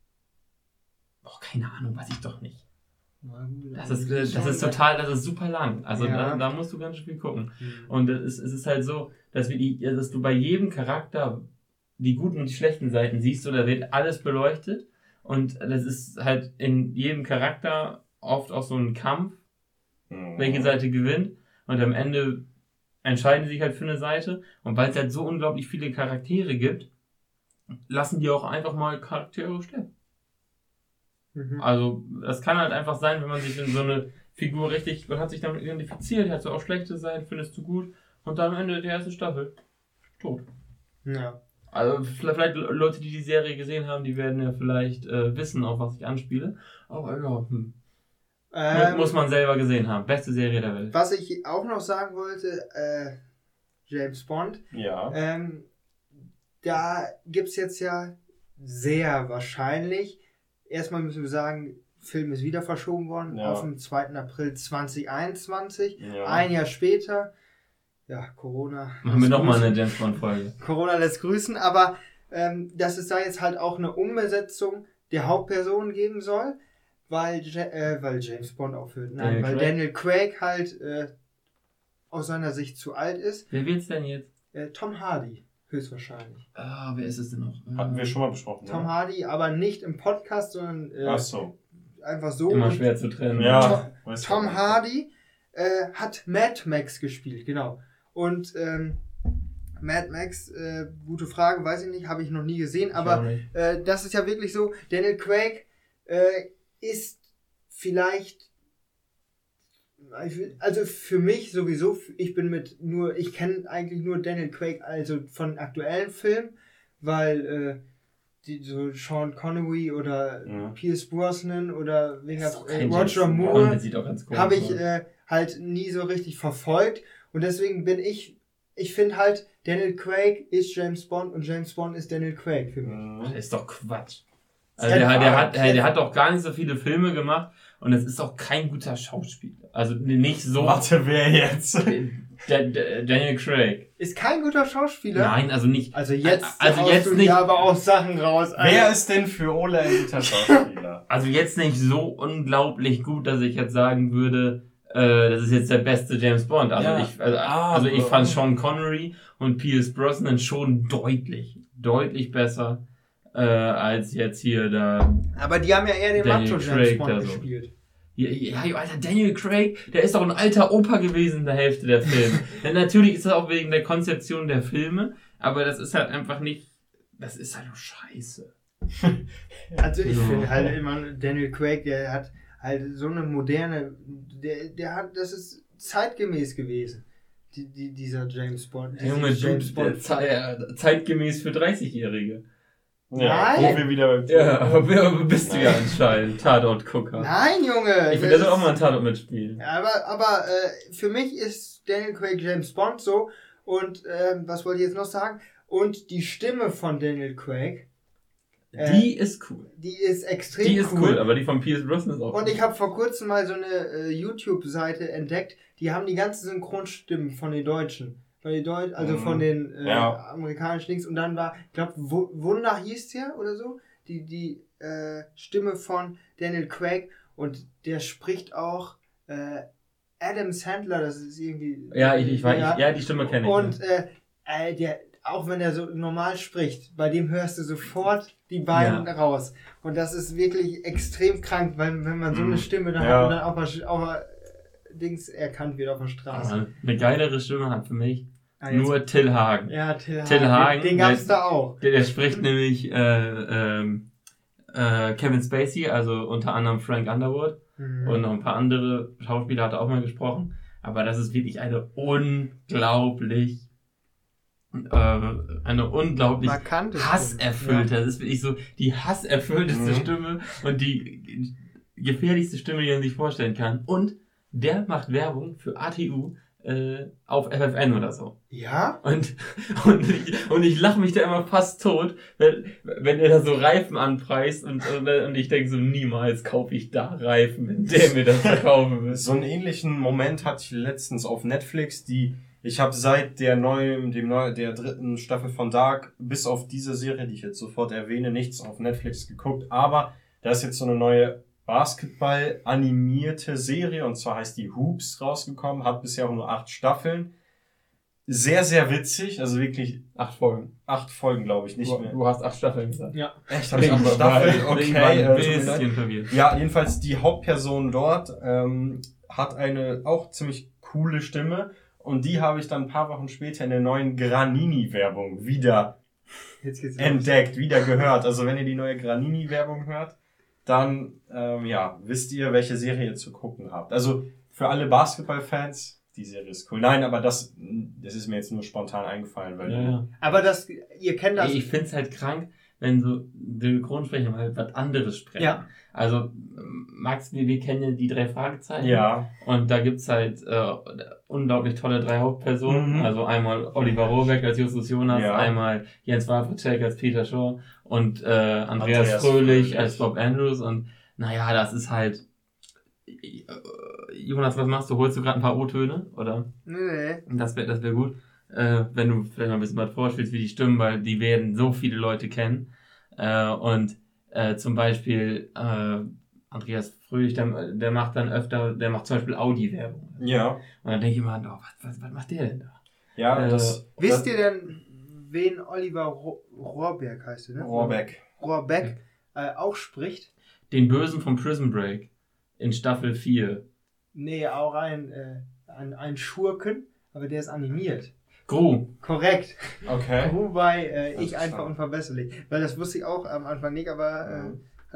Keine Ahnung, weiß ich doch nicht. Das ist super lang. Also da musst du ganz schön viel gucken. Und es ist halt so, dass du bei jedem Charakter die guten und die schlechten Seiten siehst, oder wird alles beleuchtet. Und das ist halt in jedem Charakter oft auch so ein Kampf, welche Seite gewinnt. Und am Ende entscheiden sie sich halt für eine Seite. Und weil es halt so unglaublich viele Charaktere gibt, lassen die auch einfach mal Charaktere sterben. Also, das kann halt einfach sein, wenn man sich in so eine Figur man hat sich damit identifiziert, hat so auch schlechte Seiten, findest du gut, und dann am Ende der ersten Staffel tot. Ja. Also, vielleicht Leute, die die Serie gesehen haben, die werden ja vielleicht wissen, auf was ich anspiele. Aber ja, muss man selber gesehen haben. Beste Serie der Welt. Was ich auch noch sagen wollte, James Bond. Ja. Da gibt's jetzt ja sehr wahrscheinlich, erstmal müssen wir sagen, Film ist wieder verschoben worden auf den 2. April 2021. Ja. Ein Jahr später. Ja, Corona. Machen wir nochmal eine James Bond-Folge. Corona lässt grüßen, aber dass es da jetzt halt auch eine Umbesetzung der Hauptperson geben soll, weil James Bond aufhört. Daniel Nein, weil Craig? Daniel Craig halt aus seiner Sicht zu alt ist. Wer wird's denn jetzt? Tom Hardy, höchstwahrscheinlich. Ah, wer ist es denn noch? Hatten wir schon mal besprochen. Tom ne? Hardy, aber nicht im Podcast, sondern Ach so. einfach so. Immer Und schwer zu trennen. Ja. weißt du. Tom Hardy hat Mad Max gespielt, genau. Und Mad Max, gute Frage, weiß ich nicht, habe ich noch nie gesehen, Ich aber auch nicht. das ist ja wirklich so, Daniel Craig ist vielleicht, also für mich sowieso, ich kenne eigentlich nur Daniel Craig, also von aktuellen Filmen, weil so Sean Connery oder Pierce Brosnan oder Roger Moore Der sieht auch ganz komisch habe ich aus. halt nie so richtig verfolgt und deswegen ich finde halt, Daniel Craig ist James Bond und James Bond ist Daniel Craig für mich. Das ist doch Quatsch. Also der hat doch gar nicht so viele Filme gemacht und es ist auch kein guter Schauspieler. Also nicht so. Warte, wer jetzt? Daniel Craig. Ist kein guter Schauspieler. Nein, also nicht. Also jetzt jetzt du nicht. dir aber auch Sachen raus. Wer ist denn für Ole ein guter Schauspieler? Also jetzt nicht so unglaublich gut, dass ich jetzt sagen würde, das ist jetzt der beste James Bond. Also Ja. ich fand Sean Connery und Pierce Brosnan schon deutlich besser als jetzt hier da. Aber die haben ja eher den Daniel Macho Craig James Bond da so. gespielt. Ja, Alter, Daniel Craig, der ist doch ein alter Opa gewesen in der Hälfte der Filme. Denn natürlich ist das auch wegen der Konzeption der Filme, aber das ist halt einfach nicht, das ist halt nur scheiße. Also ich Ja. finde halt immer, Daniel Craig, der hat halt so eine moderne, das ist zeitgemäß gewesen. Dieser James Bond. Junge, James Bond. zeitgemäß für 30-Jährige. Ja, Nein. wo wir wieder beim Ja, aber bist du ja anscheinend, Tatort-Gucker. Nein, Junge! Ich finde, der soll auch mal einen Tatort mitspielen. Aber für mich ist Daniel Craig James Bond so. Und was wollte ich jetzt noch sagen? Und die Stimme von Daniel Craig, Die ist cool. die ist extrem Die ist cool, aber die von Pierce Brosnan ist auch Und cool. ich habe vor kurzem mal so eine YouTube-Seite entdeckt, die haben die ganzen Synchronstimmen von den Deutschen. Von den amerikanischen Dings. Und dann war, ich glaube, Wunder hieß der oder so, die Stimme von Daniel Craig. Und der spricht auch Adam Sandler, das ist irgendwie... Ja, ich weiß, ja, die Stimme kenne ich. Und auch wenn er so normal spricht, bei dem hörst du sofort die beiden raus. Und das ist wirklich extrem krank, weil wenn man so eine Stimme dann hat und dann auch Dings erkannt wird auf der Straße. Aber eine geilere Stimme hat für mich Jetzt- nur Till Hagen. Ja, Till Hagen, Den gab's da auch. Der spricht nämlich Kevin Spacey, also unter anderem Frank Underwood und noch ein paar andere Schauspieler hat er auch mal gesprochen. Aber das ist wirklich eine unglaublich Markante hasserfüllte, das ist wirklich so die hasserfüllteste Stimme und die gefährlichste Stimme, die man sich vorstellen kann. Und der macht Werbung für ATU auf FFN oder so. Ja? Und ich lache mich da immer fast tot, wenn er da so Reifen anpreist und ich denke so, niemals kaufe ich da Reifen, wenn der mir das verkaufen will. So einen ähnlichen Moment hatte ich letztens auf Netflix, ich habe seit der dritten Staffel von Dark bis auf diese Serie, die ich jetzt sofort erwähne, nichts auf Netflix geguckt, aber da ist jetzt so eine neue Basketball-animierte Serie, und zwar heißt die Hoops, rausgekommen, hat bisher auch nur 8 Staffeln. Sehr, sehr witzig, also wirklich 8 Folgen. 8 Folgen, glaube ich, nicht mehr. Du hast 8 Staffeln gesagt. Ja. Echt, habe ich 8 Staffeln? Ich war ein tut mir bisschen leid. verwirrt. Ja, jedenfalls die Hauptperson dort hat eine auch ziemlich coole Stimme, und die habe ich dann ein paar Wochen später in der neuen Granini-Werbung wieder Jetzt geht's entdeckt, wieder gehört. Also wenn ihr die neue Granini-Werbung hört, dann wisst ihr, welche Serie ihr zu gucken habt. Also für alle Basketball-Fans, die Serie ist cool. Nein, aber das ist mir jetzt nur spontan eingefallen, weil Ja. Aber ihr kennt das. Ey, ich find's halt krank, wenn so Synchronsprecher halt was anderes sprechen. Ja. Also, Max, wir kennen ja die 3 Fragezeichen. Ja. Und da gibt's halt unglaublich tolle 3 Hauptpersonen. Mhm. Also einmal Oliver Rohrbeck als Justus Jonas, Ja. einmal Jens Wawrczyk als Peter Shaw und Andreas Fröhlich als Bob Andrews. Und naja, das ist halt... Jonas, was machst du? Holst du gerade ein paar O-Töne? Oder? Nee. Das wär gut. Wenn du vielleicht mal ein bisschen was vorspielst, wie die Stimmen, weil die werden so viele Leute kennen. Und zum Beispiel Andreas Fröhlich, der macht zum Beispiel Audi-Werbung. Ja. Und dann denke ich immer, oh, was macht der denn da? Ja, wisst ihr denn, wen Oliver Rohrbeck heißt, ne? Rohrbeck auch spricht? Den Bösen vom Prison Break in Staffel 4. Nee, auch ein Schurken, aber der ist animiert. Gru. Korrekt. Okay. Gru bei Ich einfach unverbesserlich. Weil das wusste ich auch am Anfang nicht, aber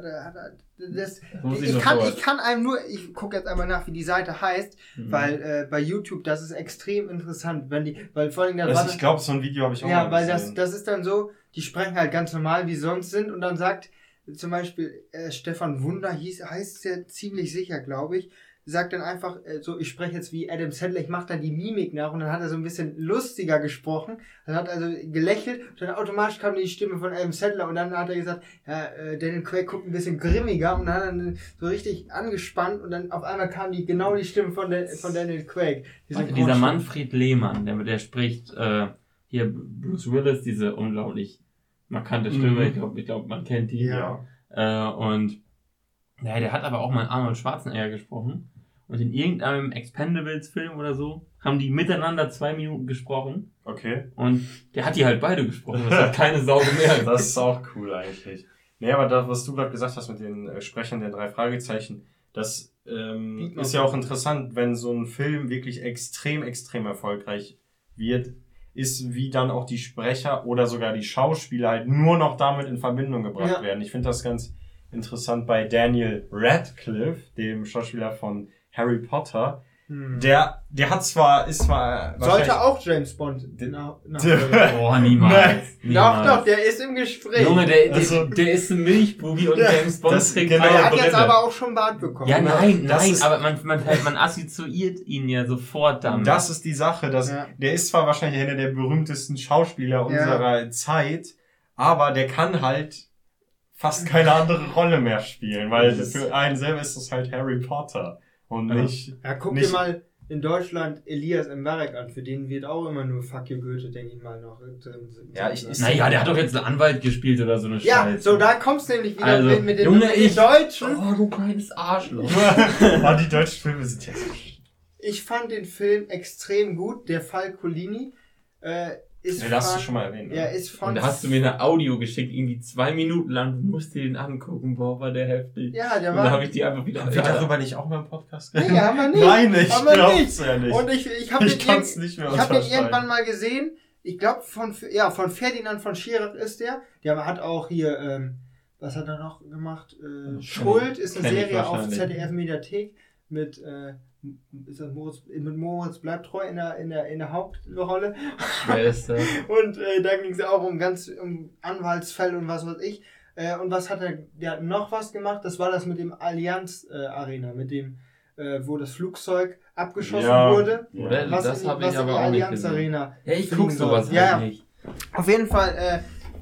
ich kann einem nur, ich gucke jetzt einmal nach, wie die Seite heißt, weil bei YouTube, das ist extrem interessant, weil vor allem ich glaube, so ein Video habe ich auch mal weil gesehen. das ist dann so, die sprechen halt ganz normal, wie sonst sind, und dann sagt zum Beispiel Stefan Wunder, heißt der ziemlich sicher, glaube ich, sagt dann einfach so, ich spreche jetzt wie Adam Sandler, ich mache dann die Mimik nach, und dann hat er so ein bisschen lustiger gesprochen, dann hat er also gelächelt, und dann automatisch kam die Stimme von Adam Sandler, und dann hat er gesagt, ja, Daniel Craig guckt ein bisschen grimmiger, und dann hat er dann so richtig angespannt, und dann auf einmal kam genau die Stimme von Daniel Craig. Dieser Manfred Lehmann, der spricht hier Bruce Willis, diese unglaublich markante Stimme, ich glaube, man kennt die. Ja. Und naja, der hat aber auch mal Arnold Schwarzenegger gesprochen. Und in irgendeinem Expendables-Film oder so haben die miteinander 2 Minuten gesprochen. Okay. Und der hat die halt beide gesprochen. Das hat keine Sau gemerkt. Das ist auch cool eigentlich. Nee, aber das, was du gerade gesagt hast mit den Sprechern der 3 Fragezeichen, das ist ja auch interessant, wenn so ein Film wirklich extrem, extrem erfolgreich wird, ist, wie dann auch die Sprecher oder sogar die Schauspieler halt nur noch damit in Verbindung gebracht werden. Ich finde das ganz interessant bei Daniel Radcliffe, dem Schauspieler von Harry Potter. Der sollte auch James Bond Boah, niemals. Doch, der ist im Gespräch. Junge, der ist ein Milchbubi und James Bond trägt genau, er hat jetzt aber auch schon Bart bekommen. Ja, nein, aber man assoziiert ihn ja sofort damit. Das ist die Sache, der ist zwar wahrscheinlich einer der berühmtesten Schauspieler unserer Zeit, aber der kann halt fast keine andere Rolle mehr spielen, weil für einen selber ist das halt Harry Potter und nicht... Ja, guck dir mal in Deutschland Elias Mbarek an, für den wird auch immer nur Fuck you Goethe, denke ich mal, noch drin. Naja, der hat doch jetzt einen Anwalt gespielt oder so eine Scheiße. Ja, so da kommst du nämlich wieder also, mit den Deutschen. Oh, du kleines Arschloch. Die deutschen Filme sind ja so... Ich fand den Film extrem gut, der Fall Collini. Das hast du schon mal erwähnt. Ja, ist von... Und da hast du mir eine Audio geschickt, irgendwie 2 Minuten lang, du musst dir den angucken, boah, war der heftig. Ja, der war... Und dann habe ich die einfach wieder... Haben wir darüber nicht auch mal im Podcast geredet? Nee, haben wir nicht. Nein, ich glaub's ja nicht. Und ich habe den irgendwann mal gesehen, ich glaube von Ferdinand von Schirach ist der hat auch hier, was hat er noch gemacht? Schuld ist eine Serie auf ZDF Mediathek mit... ist das Moritz bleibt treu in der Hauptrolle. Wer ist das? Und da ging es auch um Anwaltsfälle und was weiß ich. Und was hat der hat noch was gemacht, das war das mit dem Allianz Arena, mit dem, wo das Flugzeug abgeschossen wurde. Ja. Das habe ich aber auch nicht gesehen. Arena. Ja, ich guck sowas halt nicht. Auf jeden Fall,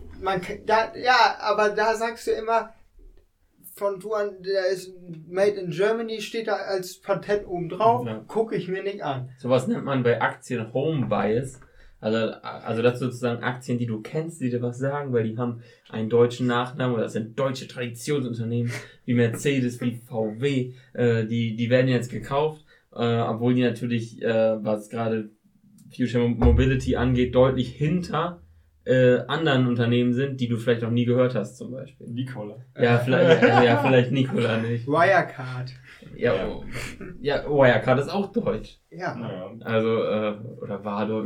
aber da sagst du immer, der ist Made in Germany, steht da als Patent oben drauf, gucke ich mir nicht an. Sowas nennt man bei Aktien Home Bias. Also das sind sozusagen Aktien, die du kennst, die dir was sagen, weil die haben einen deutschen Nachnamen oder das sind deutsche Traditionsunternehmen wie Mercedes, wie VW, die werden jetzt gekauft, obwohl die natürlich, was gerade Future Mobility angeht, deutlich hinter anderen Unternehmen sind, die du vielleicht noch nie gehört hast, zum Beispiel. Nikola. Ja, vielleicht Nikola nicht. Wirecard. Ja, Wirecard ist auch deutsch. Ja. Also, oder war doch.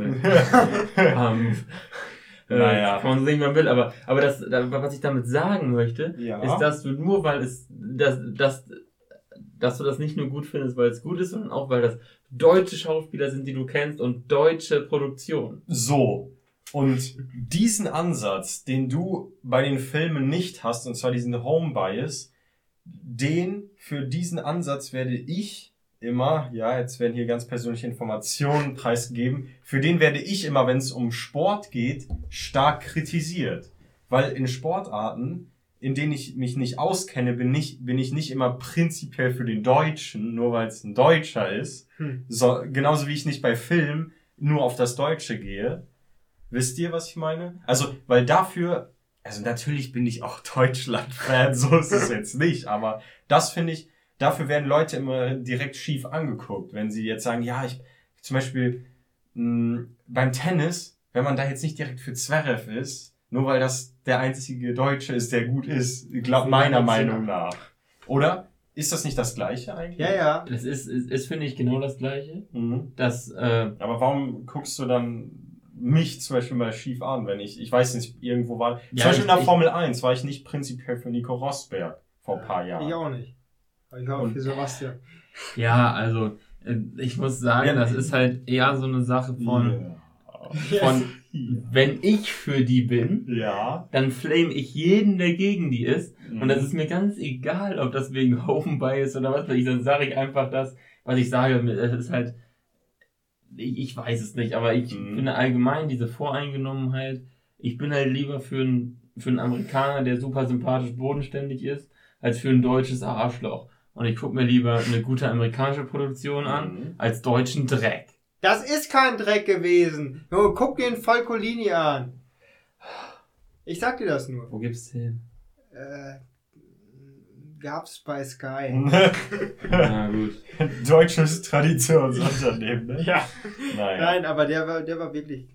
Naja. Kann man sehen, wie man will, aber was ich damit sagen möchte, ist, dass du nur, weil dass du das nicht nur gut findest, weil es gut ist, sondern auch, weil das deutsche Schauspieler sind, die du kennst und deutsche Produktion. So. Und diesen Ansatz, den du bei den Filmen nicht hast, und zwar diesen Home Bias, für diesen Ansatz werde ich immer, jetzt werden hier ganz persönliche Informationen preisgegeben, für den werde ich immer, wenn es um Sport geht, stark kritisiert. Weil in Sportarten, in denen ich mich nicht auskenne, bin ich nicht immer prinzipiell für den Deutschen, nur weil es ein Deutscher ist. So, genauso wie ich nicht bei Filmen nur auf das Deutsche gehe. Wisst ihr, was ich meine? Also, weil dafür also natürlich bin ich auch Deutschland-Fan, so ist es jetzt nicht, aber das finde ich, dafür werden Leute immer direkt schief angeguckt, wenn sie jetzt sagen, ja, zum Beispiel beim Tennis, wenn man da jetzt nicht direkt für Zverev ist, nur weil das der einzige Deutsche ist, der gut ist, meiner Meinung nach. Oder? Ist das nicht das Gleiche eigentlich? Ja. Das ist finde ich, genau das Gleiche. Mhm. Aber warum guckst du dann mich zum Beispiel mal schief an, wenn ich weiß nicht, irgendwo war... Ja, zum Beispiel in der Formel 1 war ich nicht prinzipiell für Nico Rosberg vor ein paar Jahren. Ich auch nicht. Aber ich war auch für Sebastian. Ja, also ich muss sagen, das ist halt eher so eine Sache von wenn ich für die bin, dann flame ich jeden, der gegen die ist. Und das ist mir ganz egal, ob das wegen Home Bias oder was, weil dann sage ich einfach das, was ich sage. Es ist halt, ich weiß es nicht, aber ich finde allgemein diese Voreingenommenheit, ich bin halt lieber für einen Amerikaner, der super sympathisch bodenständig ist, als für ein deutsches Arschloch. Und ich gucke mir lieber eine gute amerikanische Produktion an, als deutschen Dreck. Das ist kein Dreck gewesen. Junge, guck dir den Falcolini an. Ich sag dir das nur. Wo gibt's den? Gab's bei Sky. Na gut. Deutsches Traditionsunternehmen, ne? Ja. Naja. Nein, aber der war wirklich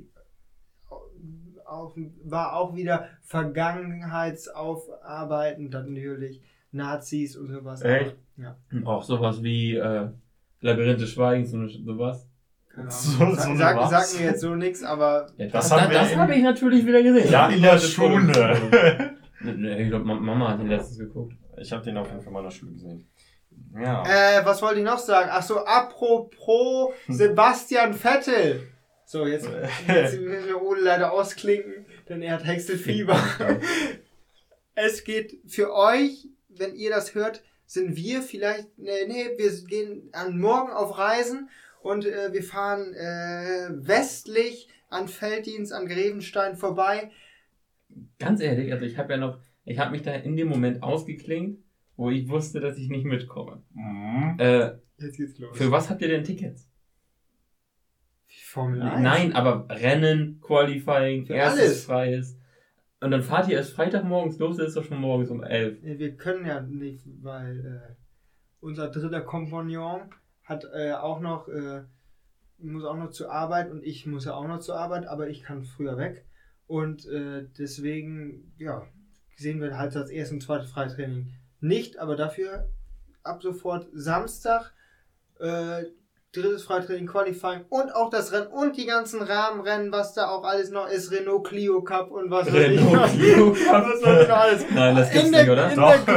war auch wieder vergangenheitsaufarbeitend natürlich. Nazis und sowas. Echt? Ja. Auch sowas wie Labyrinth des Schweigens und sowas. Genau. Sag mir jetzt so nichts, aber... Ja, das habe ich natürlich wieder gesehen. Ja, in der Schule. Ich glaube, Mama hat den letztens geguckt. Ich habe den auf jeden Fall in meiner Schule gesehen. Ja. Was wollte ich noch sagen? Ach so, apropos Sebastian Vettel. So, jetzt müssen wir Ole leider ausklinken, denn er hat Hexelfieber. Es geht für euch, wenn ihr das hört, sind wir vielleicht... wir gehen morgen auf Reisen und wir fahren westlich an Felddienst, an Grevenstein vorbei. Ganz ehrlich, also ich habe mich da in dem Moment ausgeklinkt, wo ich wusste, dass ich nicht mitkomme. Jetzt geht's los. Für was habt ihr denn Tickets? Formel 1? Nein, aber Rennen, Qualifying, für erstes alles. Freies. Und dann fahrt ihr erst Freitagmorgens los, das ist doch schon morgens um 11. Wir können ja nicht, weil unser dritter Kompagnon hat muss auch noch zur Arbeit und ich muss ja auch noch zur Arbeit, aber ich kann früher weg. Und deswegen, sehen wir halt das erste und zweite Freitraining nicht, aber dafür ab sofort Samstag drittes Freitraining, Qualifying und auch das Rennen und die ganzen Rahmenrennen, was da auch alles noch ist, Renault Clio Cup und was weiß ich. Clio Cup? Was weiß ich noch alles. Nein, das gibt's nicht, oder?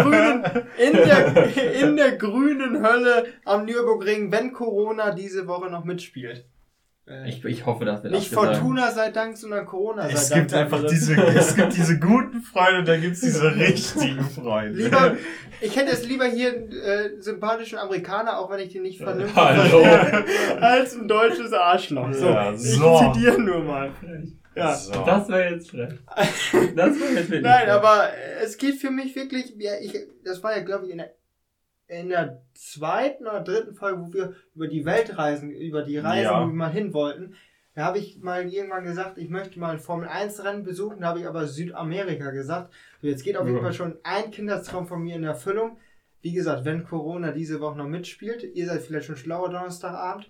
In der grünen Hölle am Nürburgring, wenn Corona diese Woche noch mitspielt. Ich hoffe, dass wir das nicht Fortuna sei Dank, sondern Corona sei Dank. Es gibt einfach diese guten Freunde und dann gibt es diese richtigen Freunde. Ich hätte es lieber hier einen sympathischen Amerikaner, auch wenn ich den nicht vernünftig verstehe, als ein deutsches Arschloch. So. Ich zitiere nur mal. Ja. So. Das war jetzt frech. Nein, aber es geht für mich wirklich, das war ja, glaube ich, in der zweiten oder dritten Folge, wo wir über die Weltreisen, über die Reisen, wo wir mal hin wollten, da habe ich mal irgendwann gesagt, ich möchte mal ein Formel-1-Rennen besuchen, da habe ich aber Südamerika gesagt. So, jetzt geht auf jeden Fall schon ein Kindertraum von mir in Erfüllung. Wie gesagt, wenn Corona diese Woche noch mitspielt, ihr seid vielleicht schon schlauer Donnerstagabend.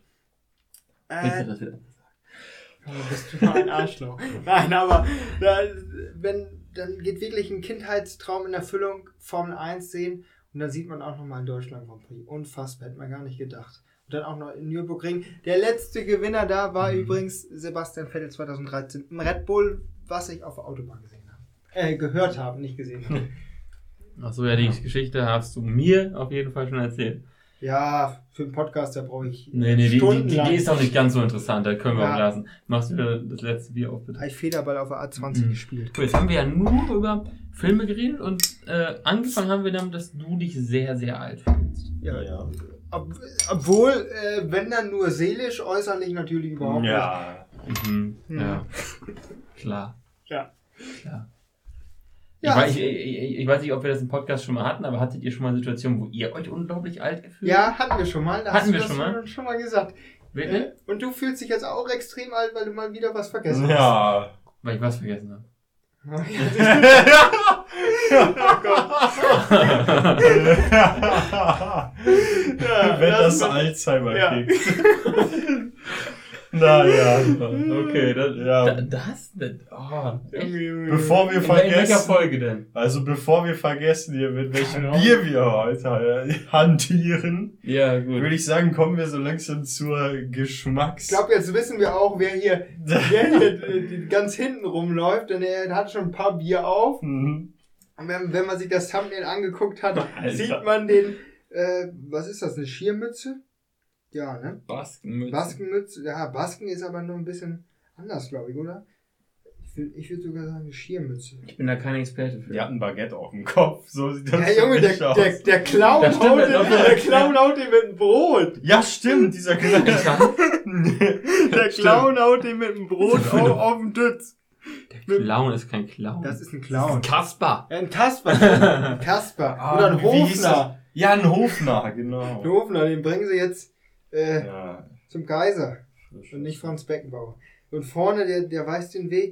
Bist du mal ein Arschloch. Nein, aber dann geht wirklich ein Kindheitstraum in Erfüllung, Formel 1 sehen. Und dann sieht man auch nochmal in Deutschland Grand Prix. Unfassbar, hätte man gar nicht gedacht. Und dann auch noch in Nürburgring. Der letzte Gewinner da war übrigens Sebastian Vettel 2013 im Red Bull, was ich auf der Autobahn gesehen habe. Gehört habe, nicht gesehen habe. Achso, ja, die Geschichte hast du mir auf jeden Fall schon erzählt. Ja, für einen Podcast, da brauche ich die ist auch nicht ganz so interessant, da können wir auch lassen. Machst du wieder das letzte Bier auf, bitte? Habe ich Federball auf der A20 gespielt. Cool, jetzt haben wir ja nur über Filme geredet und angefangen haben wir damit, dass du dich sehr, sehr alt fühlst. Ja. Obwohl, wenn dann nur seelisch, äußerlich natürlich überhaupt nicht. Ja. Klar. Ja. Ja, ich weiß nicht, ob wir das im Podcast schon mal hatten, aber hattet ihr schon mal Situationen, wo ihr euch unglaublich alt gefühlt habt? Ja, hatten wir schon mal. Hatten wir schon mal gesagt. Wirklich? Und du fühlst dich jetzt auch extrem alt, weil du mal wieder was vergessen hast. Ja. Weil ich was vergessen habe. Wenn das Alzheimer kickt. Naja. Okay, das? Oh, Bevor wir in welcher vergessen, Folge denn? also bevor wir vergessen hier, mit welchem Keine Ahnung. Bier wir heute hantieren, Ja, gut. würde ich sagen, kommen wir so langsam zur Ich Geschmacks... glaube, jetzt wissen wir auch, wer hier ganz hinten rumläuft, denn er hat schon ein paar Bier auf. Mhm. Und wenn man sich das Thumbnail angeguckt hat, Alter. sieht man den, was ist das, eine Schiermütze? Ja, ne? Baskenmütze. Baskenmütze, ja, Basken ist aber nur ein bisschen anders, glaube ich, oder? Ich würde sogar sagen, eine Schiermütze. Ich bin da kein Experte für. Der hat ein Baguette auf dem Kopf, so sieht das Ja, für Junge, mich aus. der Clown Das stimmt, der Clown haut den mit dem Brot. Ja, stimmt, dieser kleine... Der Clown haut den mit dem Brot auf den Dütz. Der Clown ist kein Clown. Das ist ein Das ist Clown. ein Kasper. Ja, ein Kasper. Ein Kasper. Oder ein wie hieß das? Hofner. Ja, ein Hofner, Ein genau. Hofner, den bringen sie jetzt Ja. zum Kaiser. Und nicht Franz Beckenbauer. Und vorne, der weiß den Weg,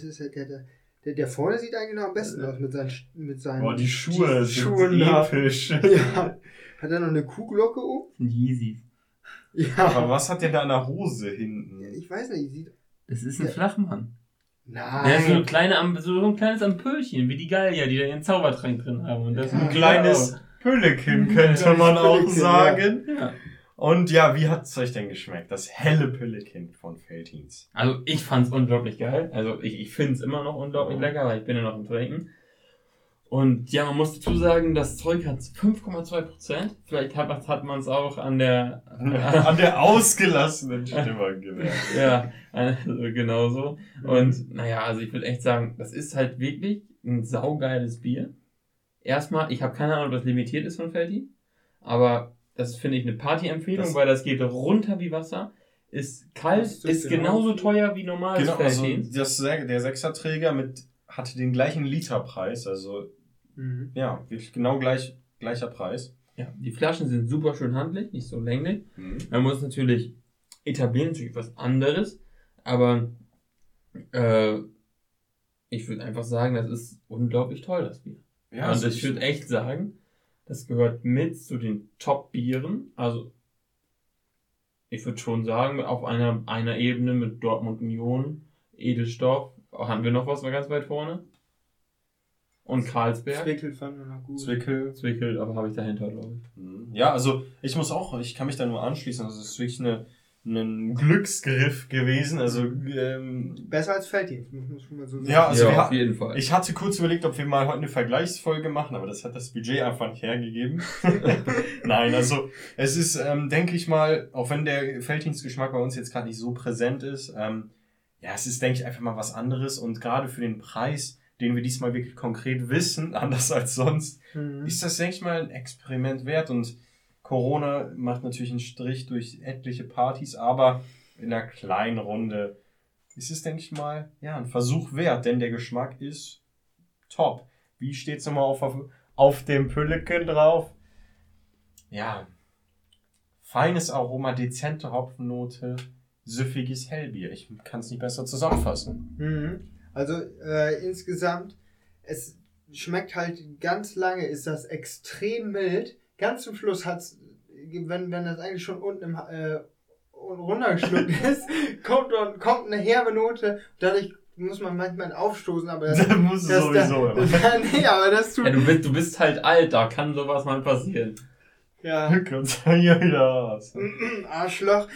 der vorne sieht eigentlich noch am besten aus mit seinen Boah, die Schuhe sind Schuhen da. episch. Ja. Hat er noch eine Kuhglocke um? Das sind Yeezys. Aber Ja. was hat der da an der Hose hinten? Ich weiß nicht, sieht. Das ist ein Ja. Flachmann. Nein. Ja, so ein kleines Ampöllchen, wie die Gallier, die da ihren Zaubertrank drin haben. Und das Ein kleines Püllekin, könnte man auch Püllekin, sagen. Ja. Und ja, wie hat's euch denn geschmeckt? Das helle Püllekin von Veltins. Also ich fand's unglaublich geil. Also ich find's immer noch unglaublich lecker, weil ich bin ja noch im Trinken. Und ja, man muss dazu sagen, das Zeug hat 5,2%. Vielleicht hat man es auch an der An der ausgelassenen Stimme gemerkt. ja, also genauso. Und naja, also ich würde echt sagen, das ist halt wirklich ein saugeiles Bier. Erstmal, ich habe keine Ahnung, ob das limitiert ist von Veltin, aber das finde ich eine Party-Empfehlung, weil das geht runter wie Wasser, ist kalt, Das ist genau. genauso teuer wie normales Genau, also Veltin. der Sechserträger hatte den gleichen Literpreis, also Mhm. ja, wirklich genau gleicher Preis. Ja, die Flaschen sind super schön handlich, nicht so länglich. Man muss natürlich etablieren, natürlich was anderes, aber ich würde einfach sagen, das ist unglaublich toll, das Bier. Ja, und ich würde echt sagen, das gehört mit zu den Top-Bieren. Also, ich würde schon sagen, auf einer Ebene mit Dortmund Union, Edelstoff, haben wir noch was ganz weit vorne? Und Carlsberg. Zwickel fanden wir noch gut. Zwickel, aber habe ich dahinter, glaube ich. Ja, also ich kann mich da nur anschließen. Also es ist wirklich ein Glücksgriff gewesen. Also Besser als Veltin, muss man mal so sagen. ja, also ja, auf jeden Fall. ich hatte kurz überlegt, ob wir mal heute eine Vergleichsfolge machen, aber das hat das Budget einfach nicht hergegeben. Nein, also es ist, denke ich mal, auch wenn der Veltins Geschmack bei uns jetzt gerade nicht so präsent ist, ja, es ist, denke ich, einfach mal was anderes und gerade für den Preis, den wir diesmal wirklich konkret wissen, anders als sonst, ist das, denke ich mal, ein Experiment wert. Und Corona macht natürlich einen Strich durch etliche Partys, aber in einer kleinen Runde ist es, denke ich mal, ja, ein Versuch wert, denn der Geschmack ist top. Wie steht's nochmal auf dem Pülleken drauf? Ja, feines Aroma, dezente Hopfennote, süffiges Hellbier. Ich kann es nicht besser zusammenfassen. Mhm. Also insgesamt, es schmeckt halt ganz lange, ist das extrem mild. Ganz zum Schluss hat's, wenn das eigentlich schon unten runtergeschluckt ist, kommt eine herbe Note. Dadurch muss man manchmal aufstoßen, aber das muss sowieso. nee, aber das tut. Ja, du bist halt alt, da kann sowas mal passieren. Ja. Kommt hier wieder raus. Arschloch.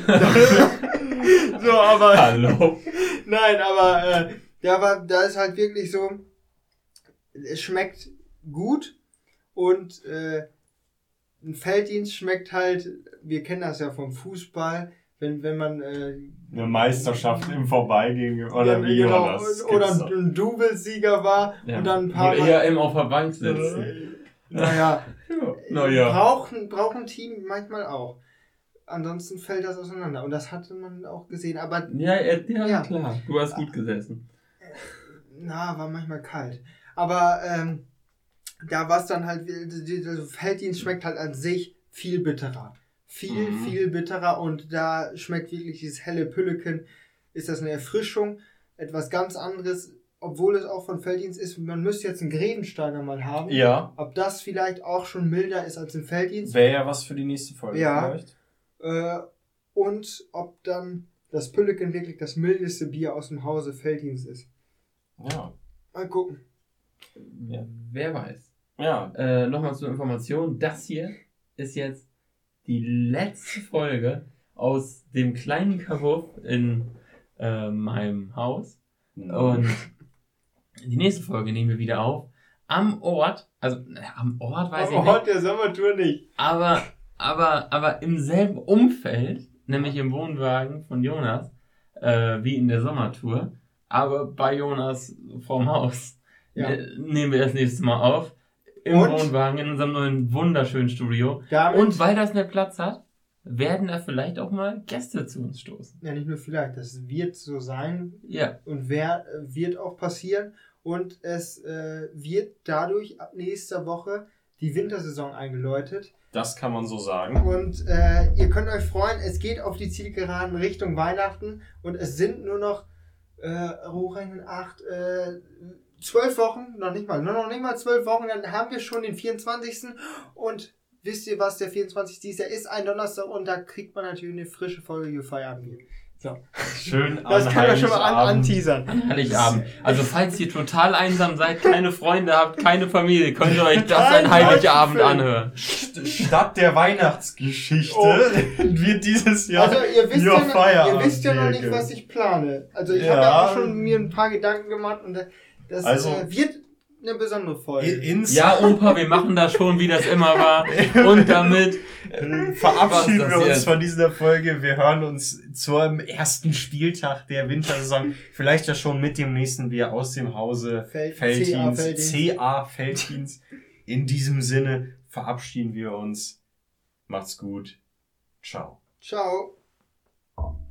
So, aber. Hallo. Nein, aber da ist halt wirklich so, es schmeckt gut und ein Felddienst schmeckt halt, wir kennen das ja vom Fußball, wenn man Eine Meisterschaft im Vorbeigehen oder ja, wie genau, war das? oder Gibt's doch. ein Doublesieger war Ja. und dann ein paar Oder eher eben auf der Bank sitzen. naja, Naja. braucht ein Team manchmal auch. Ansonsten fällt das auseinander und das hatte man auch gesehen, aber Ja, klar. Du hast gut gesessen. war manchmal kalt. Aber da war es dann halt, Felddienst schmeckt halt an sich viel bitterer. Viel bitterer und da schmeckt wirklich dieses helle Pülleken. Ist das eine Erfrischung, etwas ganz anderes, obwohl es auch von Felddienst ist, man müsste jetzt einen Grevensteiner mal haben. Ja. Ob das vielleicht auch schon milder ist als ein Felddienst. Wäre ja was für die nächste Folge vielleicht. Und ob dann das Pülleken wirklich das mildeste Bier aus dem Hause Felddienst ist. Ja. Mal gucken. Ja. Wer weiß. Ja. Nochmal zur Information. Das hier ist jetzt die letzte Folge aus dem kleinen Kabuff in meinem Haus. Und die nächste Folge nehmen wir wieder auf. Am Ort, also am Ort weiß ich Am nicht. Ort der Sommertour nicht. Aber im selben Umfeld, nämlich im Wohnwagen von Jonas, wie in der Sommertour, aber bei Jonas vorm Haus, nehmen wir das nächste Mal auf. Im Wohnwagen, in unserem neuen wunderschönen Studio. Und weil das mehr Platz hat, werden da vielleicht auch mal Gäste zu uns stoßen. Ja, nicht nur vielleicht, das wird so sein. Ja. Und wird auch passieren. Und es wird dadurch ab nächster Woche die Wintersaison eingeläutet. Das kann man so sagen. Und ihr könnt euch freuen, es geht auf die Zielgeraden Richtung Weihnachten. Und es sind nur noch hochrechnen 12 Wochen, noch nicht mal 12 Wochen, dann haben wir schon den 24. Und wisst ihr, was der 24. ist? Der ist ein Donnerstag und da kriegt man natürlich eine frische Folge Feierabend. So. Schön das kann man schon mal anteasern. An Heiligabend. Also falls ihr total einsam seid, keine Freunde habt, keine Familie, könnt ihr euch das an Heiligabend anhören. Statt der Weihnachtsgeschichte wird dieses Jahr also ihr wisst ja noch nicht, was ich plane. Also ich habe ja auch schon mir ein paar Gedanken gemacht und das wird eine besondere Folge. Ja, Opa, wir machen das schon, wie das immer war. Und damit verabschieden wir uns von dieser Folge. Wir hören uns zum ersten Spieltag der Wintersaison. Vielleicht ja schon mit dem nächsten Bier aus dem Hause CA Felddienst. In diesem Sinne verabschieden wir uns. Macht's gut. Ciao. Ciao.